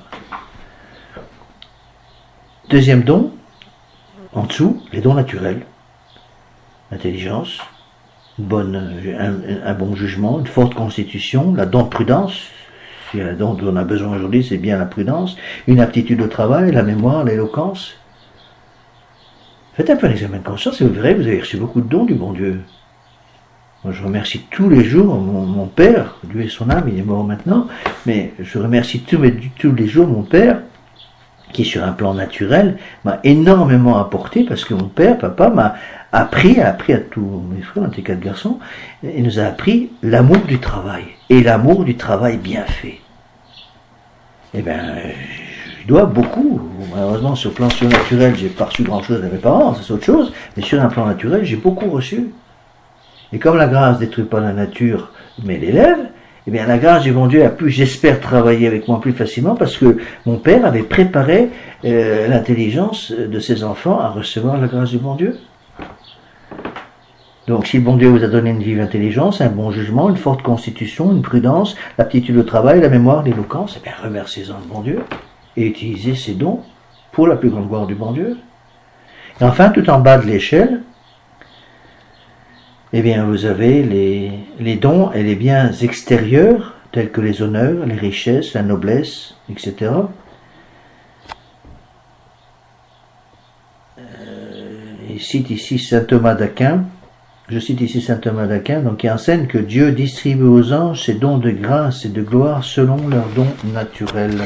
Deuxième don, en dessous, les dons naturels. L'intelligence, une bonne, un, un bon jugement, une forte constitution, la don de prudence. Si y a un don dont on a besoin aujourd'hui, c'est bien la prudence, une aptitude au travail, la mémoire, l'éloquence. Faites un peu un examen de conscience et vous verrez, vous avez reçu beaucoup de dons du bon Dieu. Moi, je remercie tous les jours mon, mon père, Dieu et son âme, il est mort maintenant, mais je remercie tous, mais, tous les jours mon père, qui sur un plan naturel m'a énormément apporté, parce que mon père, papa, m'a appris, a appris à tous mes frères, on était quatre garçons, il nous a appris l'amour du travail, et l'amour du travail bien fait. Eh bien, je dois beaucoup. Malheureusement, sur le plan surnaturel, j'ai pas reçu grand-chose de mes parents, c'est autre chose, mais sur un plan naturel, j'ai beaucoup reçu. Et comme la grâce ne détruit pas la nature, mais l'élève, eh bien, la grâce du bon Dieu a pu, j'espère, travailler avec moi plus facilement parce que mon père avait préparé euh, l'intelligence de ses enfants à recevoir la grâce du bon Dieu. Donc, si le bon Dieu vous a donné une vive intelligence, un bon jugement, une forte constitution, une prudence, l'aptitude au travail, la mémoire, l'éloquence, eh bien, remerciez-en le bon Dieu et utilisez ces dons pour la plus grande gloire du bon Dieu. Et enfin, tout en bas de l'échelle, eh bien, vous avez les, les dons et les biens extérieurs, tels que les honneurs, les richesses, la noblesse, et cetera. Euh, il cite ici saint Thomas d'Aquin, je cite ici saint Thomas d'Aquin, donc qui enseigne que Dieu distribue aux anges ses dons de grâce et de gloire selon leurs dons naturels.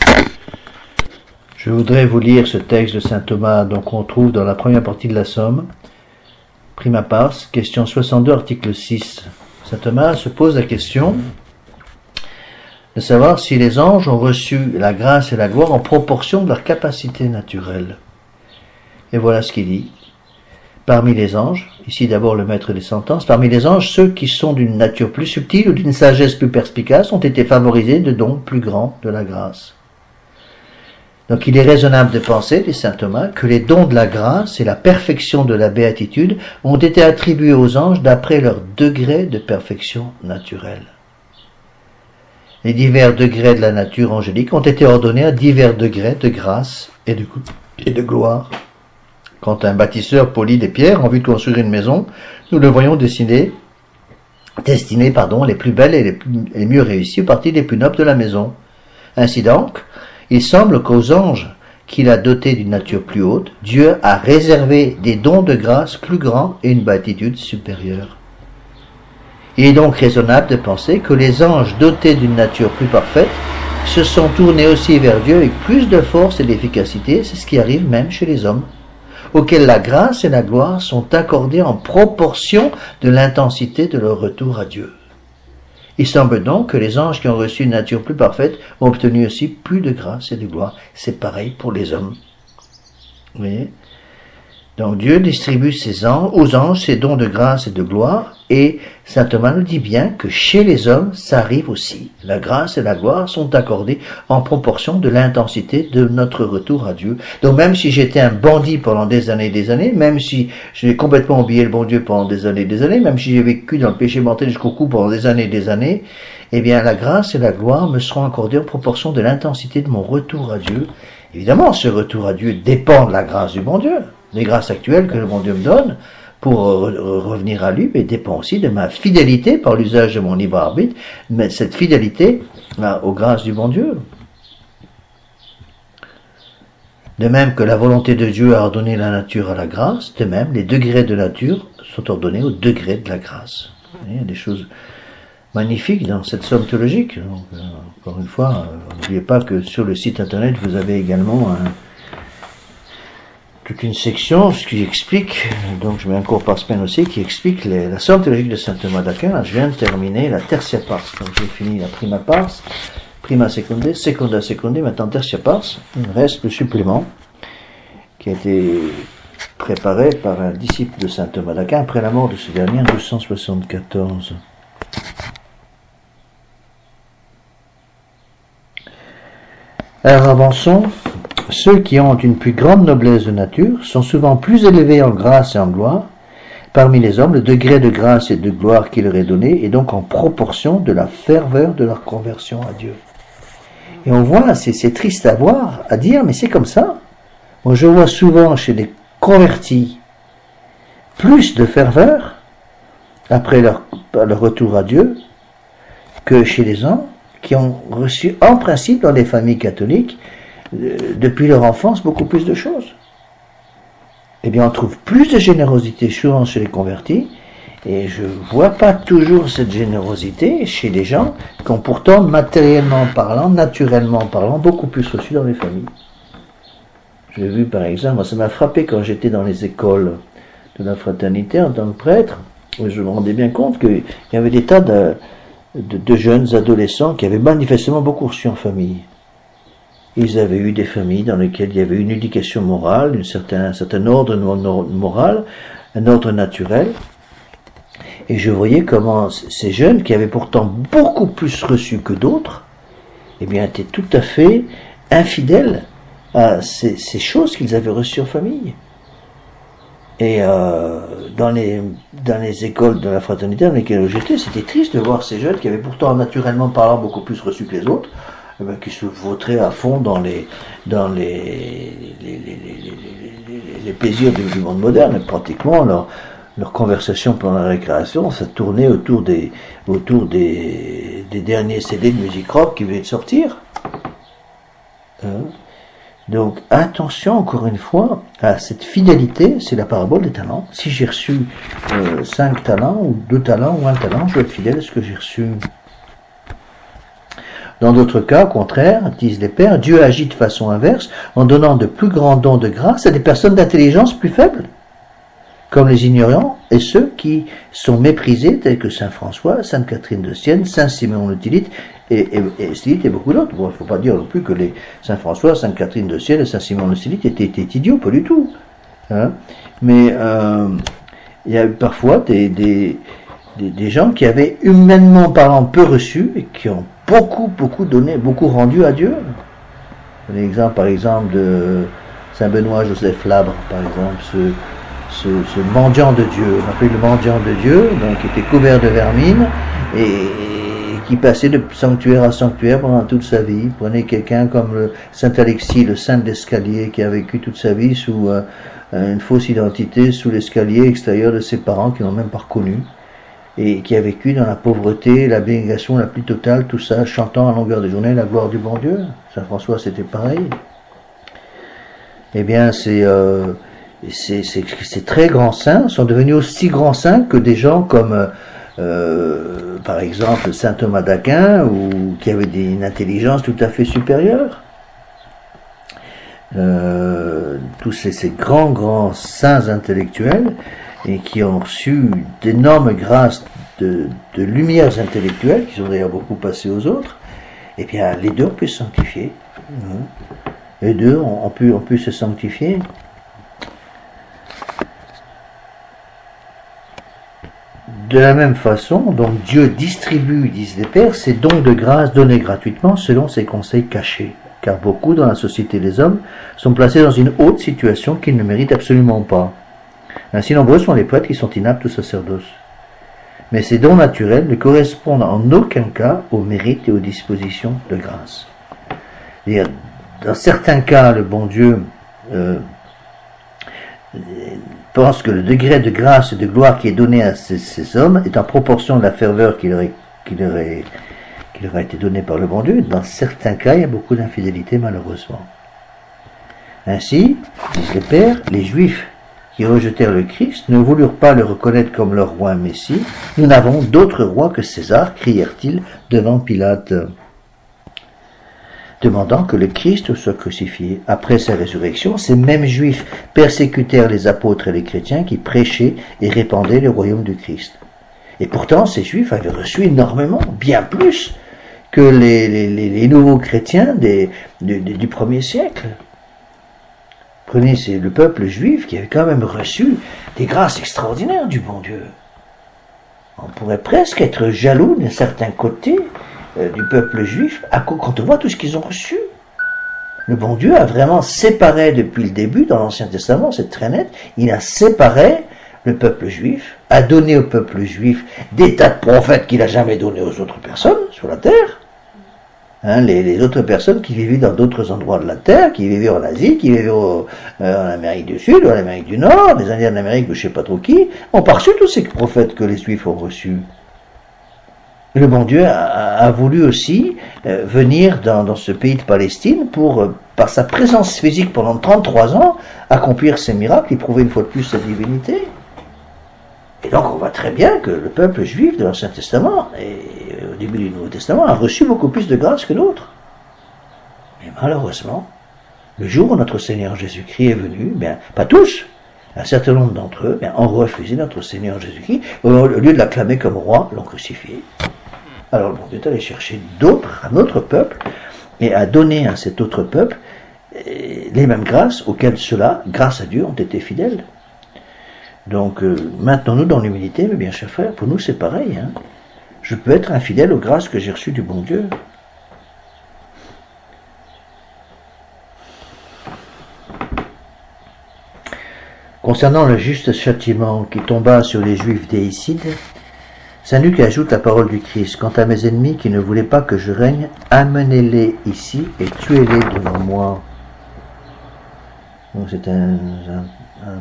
Je voudrais vous lire ce texte de saint Thomas, donc on trouve dans la première partie de la Somme. Prima pars, question soixante-deux, article six. Saint Thomas se pose la question de savoir si les anges ont reçu la grâce et la gloire en proportion de leur capacité naturelle. Et voilà ce qu'il dit. Parmi les anges, ici d'abord le maître des sentences, parmi les anges, ceux qui sont d'une nature plus subtile ou d'une sagesse plus perspicace ont été favorisés de dons plus grands de la grâce. Donc il est raisonnable de penser, dit saint Thomas, que les dons de la grâce et la perfection de la béatitude ont été attribués aux anges d'après leur degré de perfection naturelle. les divers degrés de la nature angélique ont été ordonnés à divers degrés de grâce et de, et de gloire. Quand un bâtisseur polit des pierres en vue de construire une maison, nous le voyons dessiner, destiner pardon, les plus belles et les, plus, les mieux réussies aux parties les plus nobles de la maison. Ainsi donc, il semble qu'aux anges qu'il a dotés d'une nature plus haute, Dieu a réservé des dons de grâce plus grands et une béatitude supérieure. Il est donc raisonnable de penser que les anges dotés d'une nature plus parfaite se sont tournés aussi vers Dieu avec plus de force et d'efficacité, c'est ce qui arrive même chez les hommes, auxquels la grâce et la gloire sont accordées en proportion de l'intensité de leur retour à Dieu. Il semble donc que les anges qui ont reçu une nature plus parfaite ont obtenu aussi plus de grâce et de gloire. C'est pareil pour les hommes. Vous voyez ? Donc Dieu distribue ses anges, aux anges ses dons de grâce et de gloire, et saint Thomas nous dit bien que chez les hommes, ça arrive aussi. La grâce et la gloire sont accordées en proportion de l'intensité de notre retour à Dieu. Donc même si j'étais un bandit pendant des années et des années, même si j'ai complètement oublié le bon Dieu pendant des années et des années, même si j'ai vécu dans le péché mortel jusqu'au cou pendant des années et des années, eh bien la grâce et la gloire me seront accordées en proportion de l'intensité de mon retour à Dieu. Évidemment, ce retour à Dieu dépend de la grâce du bon Dieu. Les grâces actuelles que le bon Dieu me donne pour re revenir à lui, mais dépend aussi de ma fidélité par l'usage de mon libre arbitre, mais cette fidélité là, aux grâces du bon Dieu. De même que la volonté de Dieu a ordonné la nature à la grâce, de même les degrés de nature sont ordonnés au degré de la grâce. Il y a des choses magnifiques dans cette somme théologique. Donc, euh, encore une fois, euh, n'oubliez pas que sur le site internet, vous avez également un toute une section, ce qui explique, donc je mets un cours par semaine aussi, qui explique les, la somme théologique de saint Thomas d'Aquin. Je viens de terminer la tertia pars, donc j'ai fini la prima pars, prima secunde, seconda secunde, maintenant tertia pars. Il reste le supplément qui a été préparé par un disciple de saint Thomas d'Aquin après la mort de ce dernier en deux cent soixante-quatorze. Alors avançons. Ceux qui ont une plus grande noblesse de nature sont souvent plus élevés en grâce et en gloire. Parmi les hommes, le degré de grâce et de gloire qui leur est donné est donc en proportion de la ferveur de leur conversion à Dieu. Et on voit, c'est triste à voir, à dire, mais c'est comme ça. Moi, je vois souvent chez les convertis plus de ferveur après leur, leur retour à Dieu que chez les hommes qui ont reçu en principe dans les familles catholiques depuis leur enfance beaucoup plus de choses. Eh bien on trouve plus de générosité souvent chez les convertis, et je vois pas toujours cette générosité chez les gens qui ont pourtant matériellement parlant, naturellement parlant, beaucoup plus reçu dans les familles. J'ai vu par exemple, moi ça m'a frappé quand j'étais dans les écoles de la fraternité en tant que prêtre, où je me rendais bien compte qu'il y avait des tas de, de, de jeunes adolescents qui avaient manifestement beaucoup reçu en famille. Ils avaient eu des familles dans lesquelles il y avait une éducation morale, une certain, un certain ordre moral, un ordre naturel. Et je voyais comment ces jeunes, qui avaient pourtant beaucoup plus reçu que d'autres, eh bien, étaient tout à fait infidèles à ces, ces choses qu'ils avaient reçues en famille. Et euh, dans les dans les écoles de la fraternité dans lesquelles j'étais, c'était triste de voir ces jeunes qui avaient pourtant naturellement parlant beaucoup plus reçu que les autres, eh bien, qui se vautraient à fond dans les dans les les, les, les, les, les plaisirs du, du monde moderne. Et pratiquement leur leur conversation pendant la récréation, ça tournait autour des autour des des derniers C D de musique rock qui venaient de sortir. Hein? Donc attention encore une fois à cette fidélité, c'est la parabole des talents. Si j'ai reçu euh, cinq talents ou deux talents ou un talent, je dois être fidèle à ce que j'ai reçu. Dans d'autres cas, au contraire, disent les pères, Dieu agit de façon inverse en donnant de plus grands dons de grâce à des personnes d'intelligence plus faibles, comme les ignorants et ceux qui sont méprisés, tels que saint François, sainte Catherine de Sienne, saint Siméon le Stylite et, et, et, Stylite et beaucoup d'autres. Bon, il ne faut pas dire non plus que les saint François, sainte Catherine de Sienne et saint Siméon le Stylite étaient, étaient idiots, pas du tout. Hein. Mais euh, il y a eu parfois des, des, des, des gens qui avaient humainement parlant peu reçu et qui ont beaucoup, beaucoup donné, beaucoup rendu à Dieu. L'exemple, par exemple, de saint Benoît Joseph Labre, par exemple, ce, ce, ce mendiant de Dieu, on appelle le mendiant de Dieu, donc qui était couvert de vermine et, et qui passait de sanctuaire à sanctuaire pendant toute sa vie. Prenez quelqu'un comme le Saint Alexis, le saint de l'escalier, qui a vécu toute sa vie sous euh, une fausse identité, sous l'escalier extérieur de ses parents qui n'ont même pas reconnu, et qui a vécu dans la pauvreté, la bénédiction la plus totale, tout ça, chantant à longueur de journée la gloire du bon Dieu. Saint François, c'était pareil. Eh bien, c'est euh, c'est c'est très grands saints sont devenus aussi grands saints que des gens comme, euh, par exemple, saint Thomas d'Aquin, ou qui avait des, une intelligence tout à fait supérieure. Euh, tous ces, ces grands, grands saints intellectuels, et qui ont reçu d'énormes grâces de, de lumières intellectuelles, qui sont d'ailleurs beaucoup passées aux autres, et bien, les deux ont pu se sanctifier. Les deux ont, ont, pu, ont pu se sanctifier. De la même façon, donc Dieu distribue, disent les pères, ces dons de grâce donnés gratuitement selon ses conseils cachés. Car beaucoup dans la société des hommes sont placés dans une haute situation qu'ils ne méritent absolument pas. Ainsi nombreux sont les prêtres qui sont inaptes au sacerdoce. Mais ces dons naturels ne correspondent en aucun cas aux mérites et aux dispositions de grâce. C'est-à-dire, dans certains cas, le bon Dieu euh, pense que le degré de grâce et de gloire qui est donné à ces, ces hommes est en proportion de la ferveur qui leur, est, qui, leur est, qui leur a été donnée par le bon Dieu. Dans certains cas, il y a beaucoup d'infidélité, malheureusement. Ainsi, disent les pères, les Juifs qui rejetèrent le Christ ne voulurent pas le reconnaître comme leur roi Messie. Nous n'avons d'autre roi que César, crièrent-ils devant Pilate, demandant que le Christ soit crucifié. Après sa résurrection, ces mêmes Juifs persécutèrent les apôtres et les chrétiens qui prêchaient et répandaient le royaume du Christ. Et pourtant, ces Juifs avaient reçu énormément, bien plus que les, les, les nouveaux chrétiens des, du, du premier siècle. Prenez, c'est le peuple juif qui avait quand même reçu des grâces extraordinaires du bon Dieu. On pourrait presque être jaloux d'un certain côté euh, du peuple juif à, quand on voit tout ce qu'ils ont reçu. Le bon Dieu a vraiment séparé depuis le début, dans l'Ancien Testament, c'est très net, il a séparé le peuple juif, a donné au peuple juif des tas de prophètes qu'il n'a jamais donnés aux autres personnes sur la terre. Hein, les, les autres personnes qui vivaient dans d'autres endroits de la Terre, qui vivaient en Asie, qui vivaient au, euh, en Amérique du Sud, ou en Amérique du Nord, des Indiens d'Amérique, ou je ne sais pas trop qui, ont pas reçu tous ces prophètes que les Juifs ont reçus. Le bon Dieu a, a voulu aussi euh, venir dans, dans ce pays de Palestine pour, euh, par sa présence physique pendant trente-trois ans, accomplir ces miracles et prouver une fois de plus sa divinité. Et donc on voit très bien que le peuple juif de l'Ancien Testament, et au début du Nouveau Testament, a reçu beaucoup plus de grâce que d'autres. Mais malheureusement, le jour où notre Seigneur Jésus-Christ est venu, bien, pas tous, un certain nombre d'entre eux, bien, ont refusé notre Seigneur Jésus-Christ, au lieu de l'acclamer comme roi, l'ont crucifié. Alors le bon Dieu est allé chercher d'autres, un autre peuple, et a donné à cet autre peuple les mêmes grâces auxquelles ceux-là, grâce à Dieu, ont été fidèles. Donc, euh, maintenons-nous dans l'humilité, mes bien chers frères, pour nous c'est pareil. Hein. Je peux être infidèle aux grâces que j'ai reçues du bon Dieu. Concernant le juste châtiment qui tomba sur les Juifs déicides, saint Luc ajoute la parole du Christ. Quant à mes ennemis qui ne voulaient pas que je règne, amenez-les ici et tuez-les devant moi. Donc c'est un... un, un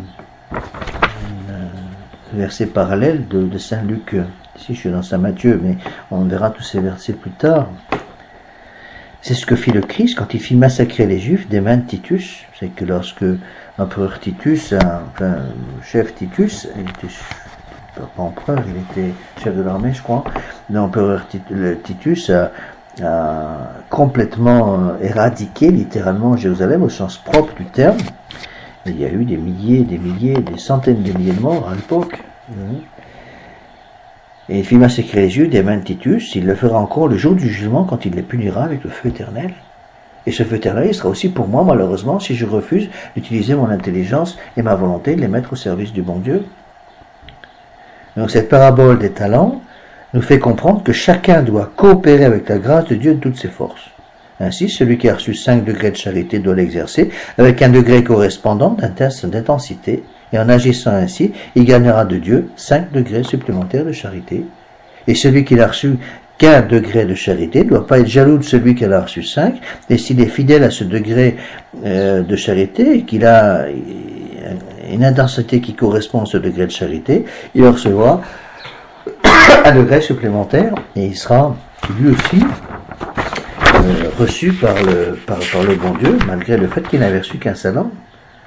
un verset parallèle de, de saint Luc. Ici je suis dans saint Matthieu, mais on verra tous ces versets plus tard. C'est ce que fit le Christ quand il fit massacrer les Juifs des mains de Titus. C'est que lorsque l'empereur Titus, enfin le chef Titus, il était pas empereur, il était chef de l'armée je crois, l'empereur Titus a, a complètement éradiqué littéralement Jérusalem au sens propre du terme. Il y a eu des milliers, des milliers, des centaines de milliers de morts à l'époque. Et il fit massacrer les Juifs des mains de Titus. Il le fera encore le jour du jugement quand il les punira avec le feu éternel. Et ce feu éternel, il sera aussi pour moi, malheureusement, si je refuse d'utiliser mon intelligence et ma volonté de les mettre au service du bon Dieu. Donc cette parabole des talents nous fait comprendre que chacun doit coopérer avec la grâce de Dieu de toutes ses forces. Ainsi, celui qui a reçu cinq degrés de charité doit l'exercer avec un degré correspondant d'intensité, et en agissant ainsi, il gagnera de Dieu cinq degrés supplémentaires de charité. Et celui qui a reçu qu'un degré de charité, ne doit pas être jaloux de celui qui en a reçu cinq, et s'il est fidèle à ce degré euh, de charité, qu'il a une intensité qui correspond à ce degré de charité, il recevra un degré supplémentaire, et il sera lui aussi euh, reçu par le, par, par le bon Dieu, malgré le fait qu'il n'avait reçu qu'un seul an.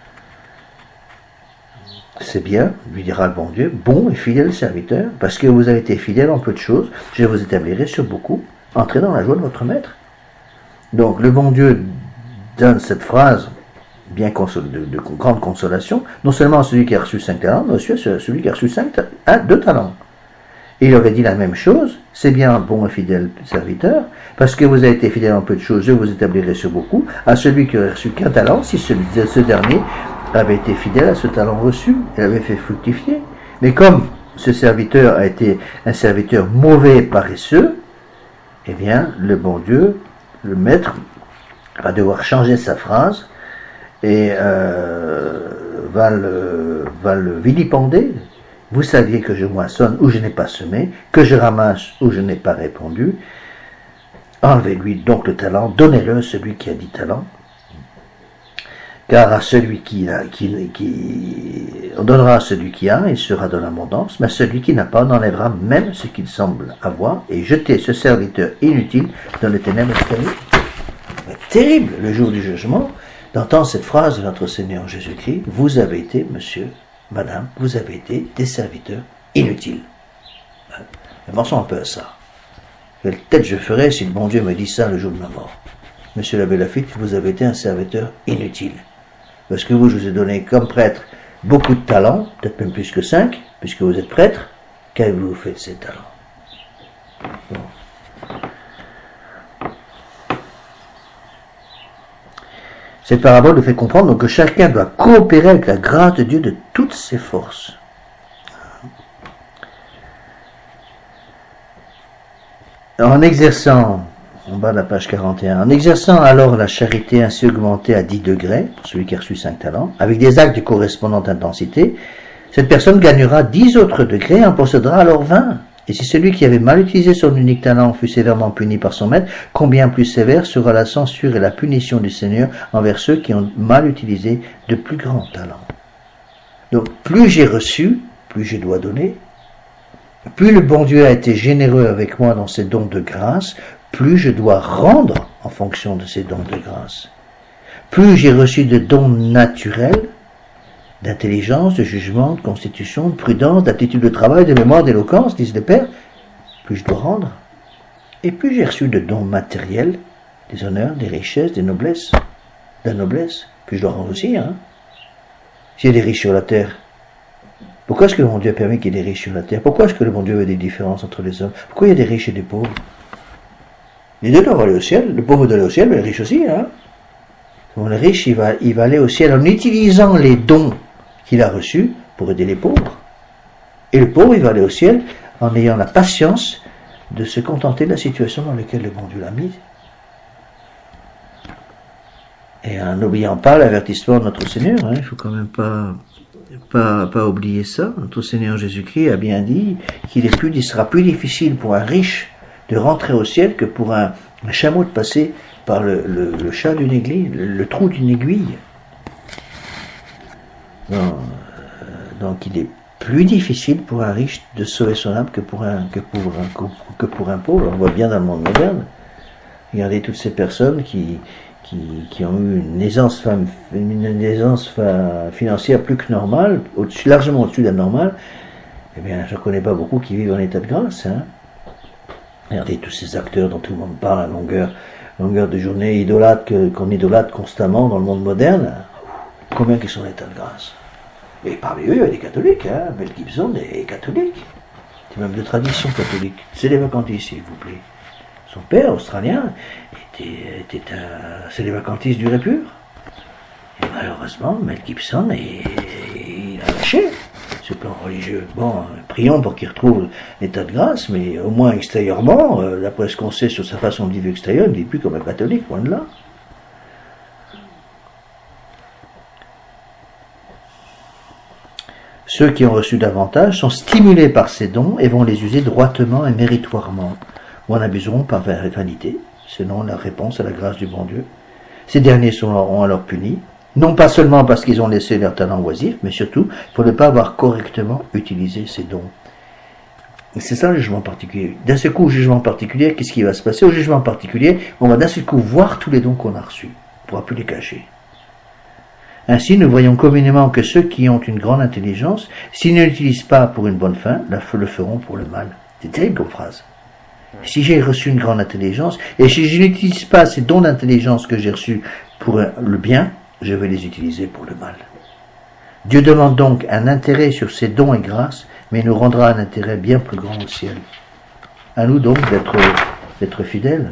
C'est bien, lui dira le bon Dieu, bon et fidèle serviteur, parce que vous avez été fidèle en peu de choses, je vous établirai sur beaucoup. Entrez dans la joie de votre maître. Donc le bon Dieu donne cette phrase bien consol de, de grande consolation, non seulement à celui qui a reçu cinq talents, mais aussi à celui qui a reçu cinq, un, deux talents. Et il aurait dit la même chose, c'est bien bon et fidèle serviteur, parce que vous avez été fidèle en peu de choses, je vous établirai sur beaucoup. À celui qui aurait reçu qu'un talent, si celui, ce dernier avait été fidèle à ce talent reçu, elle avait fait fructifier. Mais comme ce serviteur a été un serviteur mauvais, paresseux, eh bien, le bon Dieu, le maître, va devoir changer sa phrase et euh, va, le, va le vilipender. Vous saviez que je moissonne où je n'ai pas semé, que je ramasse où je n'ai pas répondu. Enlevez-lui donc le talent, donnez-le à celui qui a dix talents. Car à celui qui a, qui, qui, on donnera à celui qui a, il sera dans l'abondance, mais à celui qui n'a pas, on enlèvera même ce qu'il semble avoir, et jeter ce serviteur inutile dans les ténèbres extérieures. Terrible, le jour du jugement, d'entendre cette phrase de notre Seigneur Jésus-Christ, vous avez été, monsieur, madame, vous avez été des serviteurs inutiles. Mais pensons un peu à ça. Quelle tête je ferais si le bon Dieu me dit ça le jour de ma mort. Monsieur l'abbé Laffitte, vous avez été un serviteur inutile. Parce que vous, je vous ai donné comme prêtre beaucoup de talents, peut-être même plus que cinq, puisque vous êtes prêtre. Qu'avez-vous fait de ces talents? Bon. Cette parabole nous fait comprendre donc que chacun doit coopérer avec la grâce de Dieu de toutes ses forces. En exerçant, en bas de la page quarante et un, en exerçant alors la charité ainsi augmentée à dix degrés, pour celui qui a reçu cinq talents, avec des actes de correspondante intensité, cette personne gagnera dix autres degrés et en possédera alors vingt. Et si celui qui avait mal utilisé son unique talent fut sévèrement puni par son maître, combien plus sévère sera la censure et la punition du Seigneur envers ceux qui ont mal utilisé de plus grands talents. Donc, plus j'ai reçu, plus je dois donner. Plus le bon Dieu a été généreux avec moi dans ses dons de grâce, plus je dois rendre en fonction de ces dons de grâce. Plus j'ai reçu de dons naturels, d'intelligence, de jugement, de constitution, de prudence, d'aptitude de travail, de mémoire, d'éloquence, disent les pères, plus je dois rendre. Et plus j'ai reçu de dons matériels, des honneurs, des richesses, des noblesses, de la noblesse, plus je dois rendre aussi. Hein. S'il y a des riches sur la terre, pourquoi est-ce que le bon Dieu a permis qu'il y ait des riches sur la terre? Pourquoi est-ce que le bon Dieu veut des différences entre les hommes? Pourquoi il y a des riches et des pauvres? Les deux doivent aller au ciel. Le pauvre doit aller au ciel, mais les riches aussi. Hein. Bon, le riche, il va, il va aller au ciel en utilisant les dons qu'il a reçus pour aider les pauvres. Et le pauvre, il va aller au ciel en ayant la patience de se contenter de la situation dans laquelle le bon Dieu l'a mis. Et en n'oubliant pas l'avertissement de notre Seigneur, hein, il ne faut quand même pas, pas, pas oublier ça. Notre Seigneur Jésus-Christ a bien dit qu'il est plus, il sera plus difficile pour un riche de rentrer au ciel que pour un, un chameau de passer par le, le, le chat d'une aiguille, le, le trou d'une aiguille. Non, euh, donc il est plus difficile pour un riche de sauver son âme que pour un, que pour un, que pour un pauvre. On voit bien dans le monde moderne. Regardez toutes ces personnes qui, qui, qui ont eu une aisance, une aisance financière plus que normale, au-dessus, largement au-dessus de la normale. Eh bien, je ne connais pas beaucoup qui vivent en état de grâce. Hein. Regardez tous ces acteurs dont tout le monde parle à longueur, longueur de journée, idolâtres, que, qu'on idolâtre constamment dans le monde moderne. Combien qui sont en état de grâce? Et parmi eux, il y a des catholiques. Hein. Mel Gibson est catholique. C'est même de tradition catholique. C'est les vacantistes, s'il vous plaît. Son père, australien, était, était un, c'est les vacantistes du Répur. Et malheureusement, Mel Gibson, est, il a lâché ce plan religieux. Bon, prions pour qu'il retrouve l'état de grâce, mais au moins extérieurement, euh, d'après ce qu'on sait sur sa façon de vivre extérieure, il ne dit plus comme un catholique, loin de là. Ceux qui ont reçu davantage sont stimulés par ces dons et vont les user droitement et méritoirement. ou en abuseront par vanité, selon la réponse à la grâce du bon Dieu. Ces derniers seront alors punis, non pas seulement parce qu'ils ont laissé leur talent oisif, mais surtout pour ne pas avoir correctement utilisé ces dons. C'est ça le jugement particulier. D'un seul coup, au jugement particulier, qu'est-ce qui va se passer? Au jugement particulier, on va d'un seul coup voir tous les dons qu'on a reçus. On ne pourra plus les cacher. Ainsi, nous voyons communément que ceux qui ont une grande intelligence, s'ils ne l'utilisent pas pour une bonne fin, le feront pour le mal. C'est terrible comme phrase. Si j'ai reçu une grande intelligence, et si je n'utilise pas ces dons d'intelligence que j'ai reçus pour le bien, je vais les utiliser pour le mal. Dieu demande donc un intérêt sur ces dons et grâces, mais il nous rendra un intérêt bien plus grand au ciel. À nous donc d'être d'être fidèles.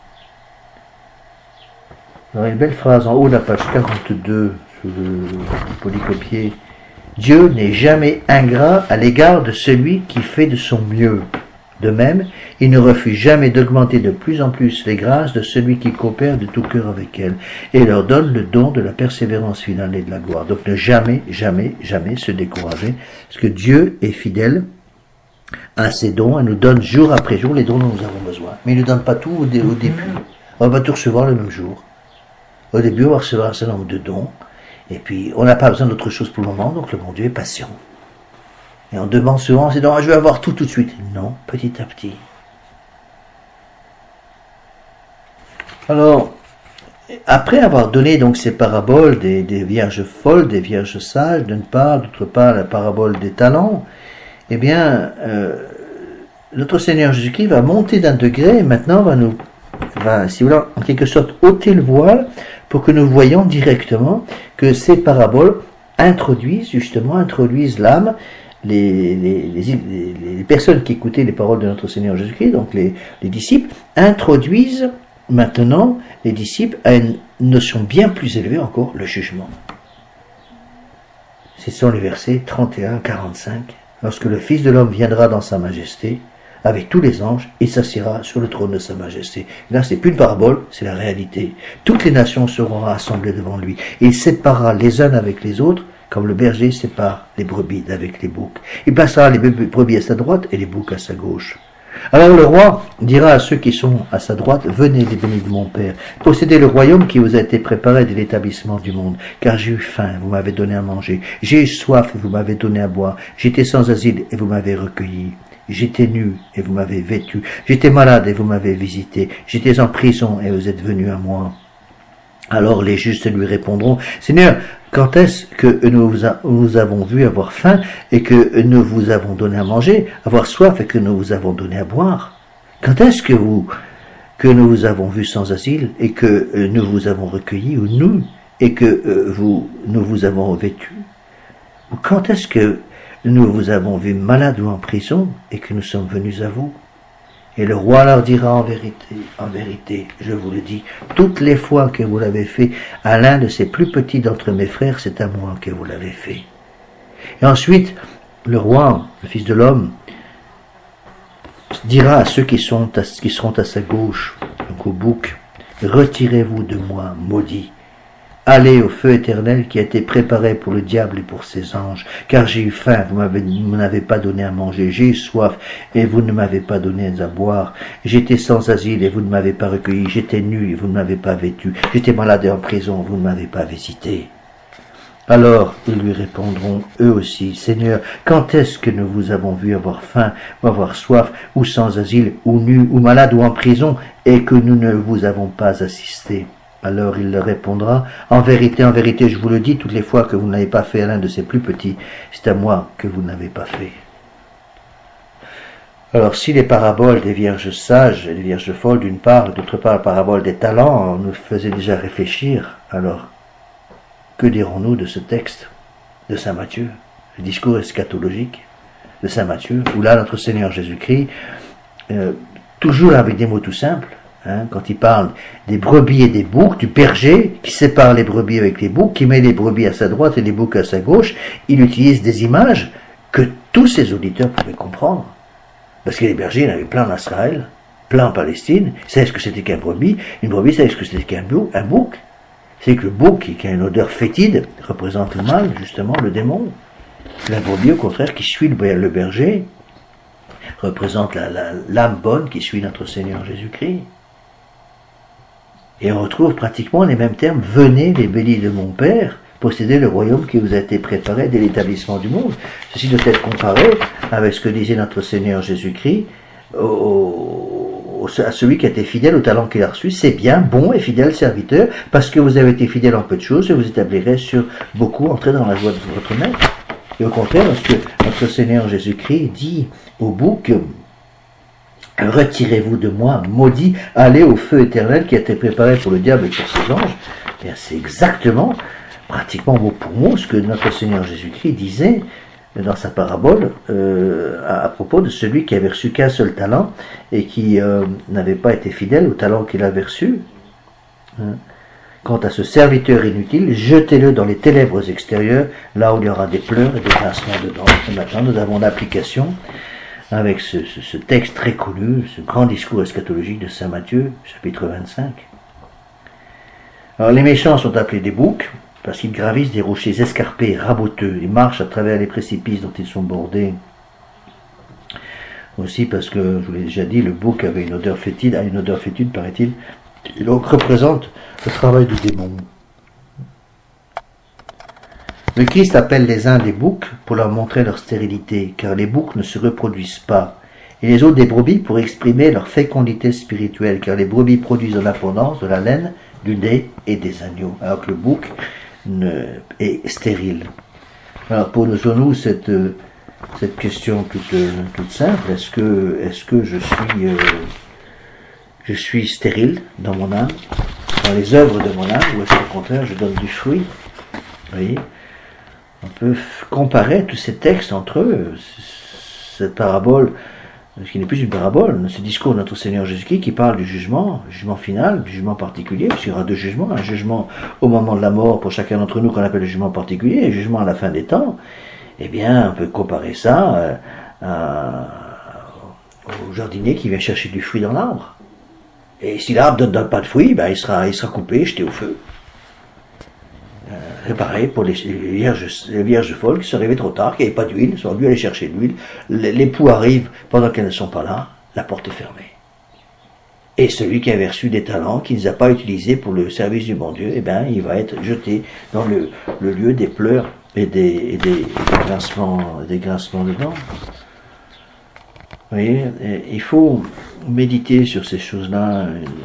Alors, une belle phrase en haut de la page quarante-deux, sous le polycopier. Dieu n'est jamais ingrat à l'égard de celui qui fait de son mieux. De même, il ne refuse jamais d'augmenter de plus en plus les grâces de celui qui coopère de tout cœur avec elle, et leur donne le don de la persévérance finale et de la gloire. Donc ne jamais, jamais, jamais se décourager, parce que Dieu est fidèle à ses dons, et nous donne jour après jour les dons dont nous avons besoin. Mais il ne donne pas tout au, dé- au début. On va pas tout recevoir le même jour. Au début, on va recevoir un certain nombre de dons, et puis on n'a pas besoin d'autre chose pour le moment, donc le bon Dieu est patient. Et on demande souvent, c'est donc je vais avoir tout tout de suite. Non, petit à petit. Alors, après avoir donné donc ces paraboles des, des vierges folles, des vierges sages, d'une part, d'autre part la parabole des talents, eh bien, euh, notre Seigneur Jésus-Christ va monter d'un degré et maintenant va nous, va, si vous voulez, en quelque sorte, ôter le voile pour que nous voyions directement que ces paraboles introduisent, justement, introduisent l'âme. Les, les, les, les personnes qui écoutaient les paroles de notre Seigneur Jésus-Christ, donc les, les disciples, introduisent maintenant les disciples à une notion bien plus élevée encore, le jugement. Ce sont les versets trente et un à quarante-cinq. Lorsque le Fils de l'homme viendra dans sa majesté, avec tous les anges, et s'assiera sur le trône de sa majesté. Là, c'est plus une parabole, c'est la réalité. Toutes les nations seront rassemblées devant lui. Et il séparera les uns avec les autres, comme le berger sépare les brebis d'avec les boucs. Il passera les brebis à sa droite et les boucs à sa gauche. Alors le roi dira à ceux qui sont à sa droite, venez les bénis de mon Père, possédez le royaume qui vous a été préparé dès l'établissement du monde, car j'ai eu faim, vous m'avez donné à manger, j'ai eu soif et vous m'avez donné à boire, j'étais sans asile et vous m'avez recueilli. J'étais nu et vous m'avez vêtu, j'étais malade et vous m'avez visité, j'étais en prison et vous êtes venus à moi. Alors les justes lui répondront, Seigneur, quand est-ce que nous vous avons vu avoir faim et que nous vous avons donné à manger, avoir soif et que nous vous avons donné à boire? Quand est-ce que vous, que nous vous avons vu sans asile et que nous vous avons recueilli ou nous et que vous, nous vous avons vêtu? Ou quand est-ce que nous vous avons vu malade ou en prison et que nous sommes venus à vous? Et le roi leur dira en vérité, en vérité, je vous le dis, toutes les fois que vous l'avez fait à l'un de ces plus petits d'entre mes frères, c'est à moi que vous l'avez fait. Et ensuite, le roi, le Fils de l'homme, dira à ceux qui, sont à, qui seront à sa gauche, donc au bouc, retirez-vous de moi, maudits. Allez au feu éternel qui a été préparé pour le diable et pour ses anges, car j'ai eu faim, vous ne m'avez pas donné à manger, j'ai eu soif, et vous ne m'avez pas donné à boire, j'étais sans asile, et vous ne m'avez pas recueilli, j'étais nu, et vous ne m'avez pas vêtu, j'étais malade et en prison, vous ne m'avez pas visité. Alors ils lui répondront, eux aussi, Seigneur, quand est-ce que nous vous avons vu avoir faim, ou avoir soif, ou sans asile, ou nu, ou malade, ou en prison, et que nous ne vous avons pas assisté? Alors il leur répondra, en vérité, en vérité, je vous le dis, toutes les fois que vous n'avez pas fait à l'un de ces plus petits, c'est à moi que vous n'avez pas fait. Alors si les paraboles des vierges sages et des vierges folles d'une part, d'autre part la parabole des talents nous faisaient déjà réfléchir, alors que dirons-nous de ce texte de saint Matthieu, le discours eschatologique de saint Matthieu, où là notre Seigneur Jésus-Christ, euh, toujours avec des mots tout simples, Hein, quand il parle des brebis et des boucs, du berger qui sépare les brebis avec les boucs, qui met les brebis à sa droite et les boucs à sa gauche, il utilise des images que tous ses auditeurs pouvaient comprendre. Parce que les bergers, il y en avait plein en Israël, plein en Palestine, ils savaient ce que c'était qu'un brebis, une brebis savait ce que c'était qu'un bouc, un bouc. C'est que le bouc, qui a une odeur fétide, représente le mal, justement, le démon. La brebis, au contraire, qui suit le berger, représente la, la, l'âme bonne qui suit notre Seigneur Jésus-Christ. Et on retrouve pratiquement les mêmes termes. Venez les bénis de mon Père, possédez le royaume qui vous a été préparé dès l'établissement du monde. Ceci doit être comparé avec ce que disait notre Seigneur Jésus-Christ au, au, à celui qui a été fidèle au talent qu'il a reçu. C'est bien, bon et fidèle serviteur, parce que vous avez été fidèle en peu de choses, je vous établirai sur beaucoup, entrez dans la joie de votre maître. Et au contraire, lorsque notre Seigneur Jésus-Christ dit au bouc, retirez-vous de moi, maudit, allez au feu éternel qui a été préparé pour le diable et pour ses anges, bien c'est exactement, pratiquement mot pour mot, ce que notre Seigneur Jésus-Christ disait dans sa parabole euh, à, à propos de celui qui avait reçu qu'un seul talent et qui euh, n'avait pas été fidèle au talent qu'il avait reçu. Hein. Quant à ce serviteur inutile, jetez-le dans les ténèbres extérieures, là où il y aura des pleurs et des grincements de dents. Et maintenant, nous avons l'application avec ce, ce, ce texte très connu, ce grand discours eschatologique de saint Matthieu, chapitre vingt-cinq. Alors, les méchants sont appelés des boucs, parce qu'ils gravissent des rochers escarpés, raboteux, et marchent à travers les précipices dont ils sont bordés. Aussi parce que, je vous l'ai déjà dit, le bouc avait une odeur fétide, a une odeur fétide, paraît-il, et donc représente le travail du démon. Le Christ appelle les uns des boucs pour leur montrer leur stérilité, car les boucs ne se reproduisent pas, et les autres des brebis pour exprimer leur fécondité spirituelle, car les brebis produisent en abondance de la laine, du lait et des agneaux, alors que le bouc ne, est stérile. Alors posons-nous cette, cette question toute, toute simple, est-ce que, est-ce que je suis, euh, je suis stérile dans mon âme, dans les œuvres de mon âme, ou est-ce qu'au contraire je donne du fruit? Vous voyez, on peut comparer tous ces textes entre eux, cette parabole, ce qui n'est plus une parabole, ce discours de notre Seigneur Jésus-Christ qui parle du jugement, jugement final, du jugement particulier, parce qu'il y aura deux jugements, un jugement au moment de la mort pour chacun d'entre nous qu'on appelle le jugement particulier, et un jugement à la fin des temps. Eh bien, on peut comparer ça à, au jardinier qui vient chercher du fruit dans l'arbre. Et si l'arbre ne donne pas de fruit, ben, il sera, il sera coupé, jeté au feu. C'est pareil pour les vierges, les vierges folles qui sont arrivées trop tard, qui n'avaient pas d'huile, sont dû aller chercher de l'huile. L'époux arrive pendant qu'elles ne sont pas là, la porte est fermée. Et celui qui avait reçu des talents, qui ne les a pas utilisés pour le service du bon Dieu, eh bien, il va être jeté dans le, le lieu des pleurs et des, et des, et des grincements, des grincements de dents. Vous voyez, il faut méditer sur ces choses-là.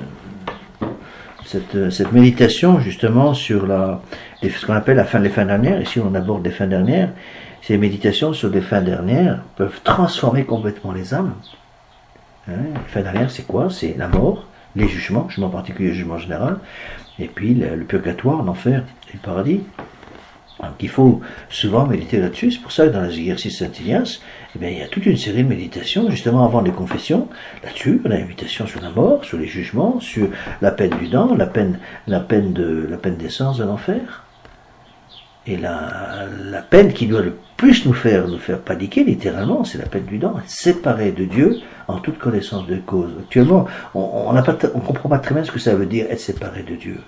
Cette, cette méditation justement sur la, les, ce qu'on appelle la fin, les fins dernières, ici on aborde les fins dernières, ces méditations sur les fins dernières peuvent transformer complètement les âmes. Hein, les fins dernières c'est quoi? C'est la mort, les jugements, jugement particulier, jugement général, et puis le, le purgatoire, l'enfer et le paradis. Donc il faut souvent méditer là-dessus, c'est pour ça que dans les exercices Saint-Ignace, eh bien, il y a toute une série de méditations, justement avant les confessions, là-dessus, la méditation sur la mort, sur les jugements, sur la peine du dent, la peine, la peine de, la peine d'essence de l'enfer. Et la, la peine qui doit le plus nous faire, nous faire paniquer, littéralement, c'est la peine du dent, être séparé de Dieu en toute connaissance de cause. Actuellement, on ne comprend pas très bien ce que ça veut dire être séparé de Dieu.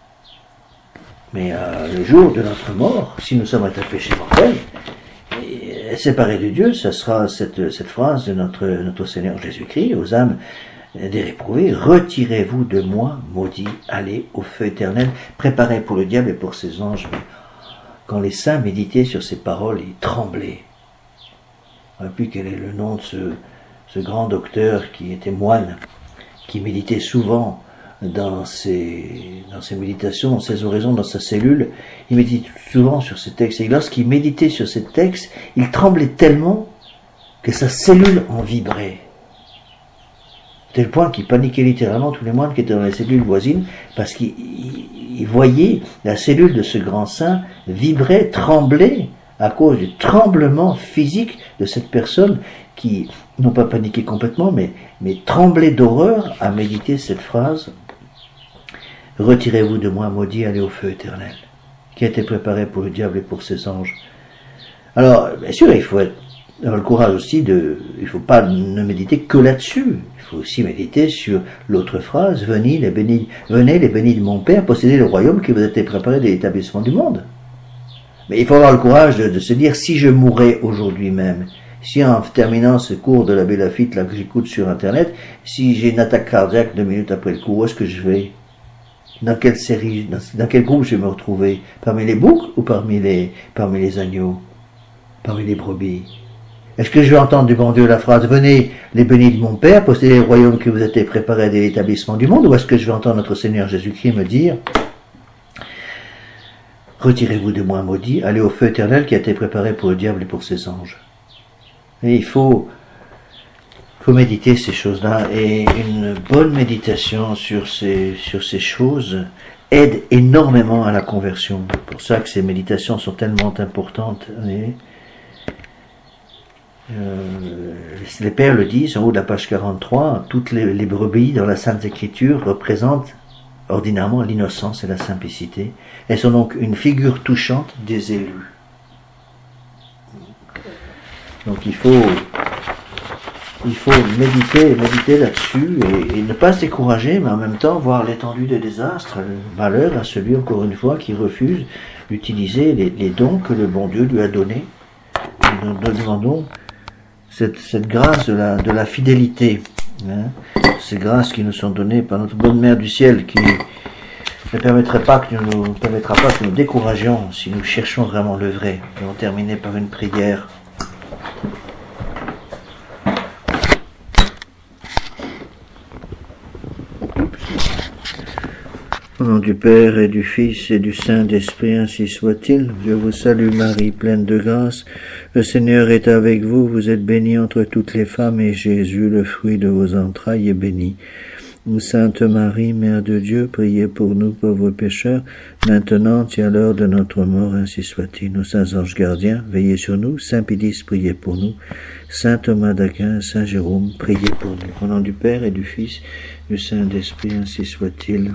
Mais euh, le jour de notre mort, si nous sommes atteints de péché mortel, et séparés de Dieu, ça sera cette, cette phrase de notre, notre Seigneur Jésus-Christ aux âmes des réprouvés, retirez-vous de moi, maudits, allez au feu éternel, préparé pour le diable et pour ses anges. Mais quand les saints méditaient sur ces paroles, ils tremblaient. On ne sait plus quel est le nom de ce, ce grand docteur qui était moine, qui méditait souvent dans ses, dans ses méditations, dans ses oraisons, dans sa cellule. Il médite souvent sur ces textes. Et lorsqu'il méditait sur ces textes, il tremblait tellement que sa cellule en vibrait. Tel point qu'il paniquait littéralement tous les moines qui étaient dans les cellules voisines, parce qu'il il voyait la cellule de ce grand saint vibrer, trembler, à cause du tremblement physique de cette personne qui, non pas paniquait complètement, mais, mais tremblait d'horreur à méditer cette phrase. Retirez-vous de moi, maudit, allez au feu éternel, qui a été préparé pour le diable et pour ses anges. Alors, bien sûr, il faut être dans le courage aussi de, il faut pas ne méditer que là-dessus. Il faut aussi méditer sur l'autre phrase, venez les bénis, venez les bénis de mon Père, possédez le royaume qui vous a été préparé dès l'établissement du monde. Mais il faut avoir le courage de, de se dire, si je mourais aujourd'hui même, Si en terminant ce cours de l'abbé Laffitte, là, que j'écoute sur Internet, si j'ai une attaque cardiaque deux minutes après le cours, où est-ce que je vais? Dans quelle série, dans, dans quel groupe je vais me retrouver? Parmi les boucs ou parmi les, parmi les agneaux? Parmi les brebis? Est-ce que je vais entendre du bon Dieu la phrase « Venez, les bénis de mon Père, possédez le royaume que vous êtes préparé dès l'établissement du monde » ou est-ce que je vais entendre notre Seigneur Jésus-Christ me dire « Retirez-vous de moi, maudit, allez au feu éternel qui a été préparé pour le diable et pour ses anges » Et il faut, faut méditer ces choses-là, et une bonne méditation sur ces, sur ces choses aide énormément à la conversion. C'est pour ça que ces méditations sont tellement importantes. Et Euh, les pères le disent en haut de la page quarante-trois, toutes les, les brebis dans la Sainte Écriture représentent ordinairement l'innocence et la simplicité. Elles sont donc une figure touchante des élus. Donc il faut, il faut méditer, méditer là-dessus et, et ne pas se décourager, mais en même temps voir l'étendue des désastres, le malheur à celui, encore une fois, qui refuse d'utiliser les, les dons que le bon Dieu lui a donnés. Nous, nous demandons Cette, cette grâce de la, de la fidélité, hein, ces grâces qui nous sont données par notre bonne Mère du ciel, qui ne permettrait pas que nous, nous permettra pas que nous découragions si nous cherchons vraiment le vrai. Nous allons terminer par une prière. Au nom du Père et du Fils et du Saint-Esprit, ainsi soit-il. Je vous salue Marie, pleine de grâce. Le Seigneur est avec vous. Vous êtes bénie entre toutes les femmes, et Jésus, le fruit de vos entrailles, est béni. Sainte Marie, Mère de Dieu, priez pour nous pauvres pécheurs, maintenant et à l'heure de notre mort, ainsi soit-il. Nos saints anges gardiens, veillez sur nous. Saint Pédis, priez pour nous. Saint Thomas d'Aquin, Saint Jérôme, priez pour nous. Au nom du Père et du Fils et du Saint-Esprit, ainsi soit-il.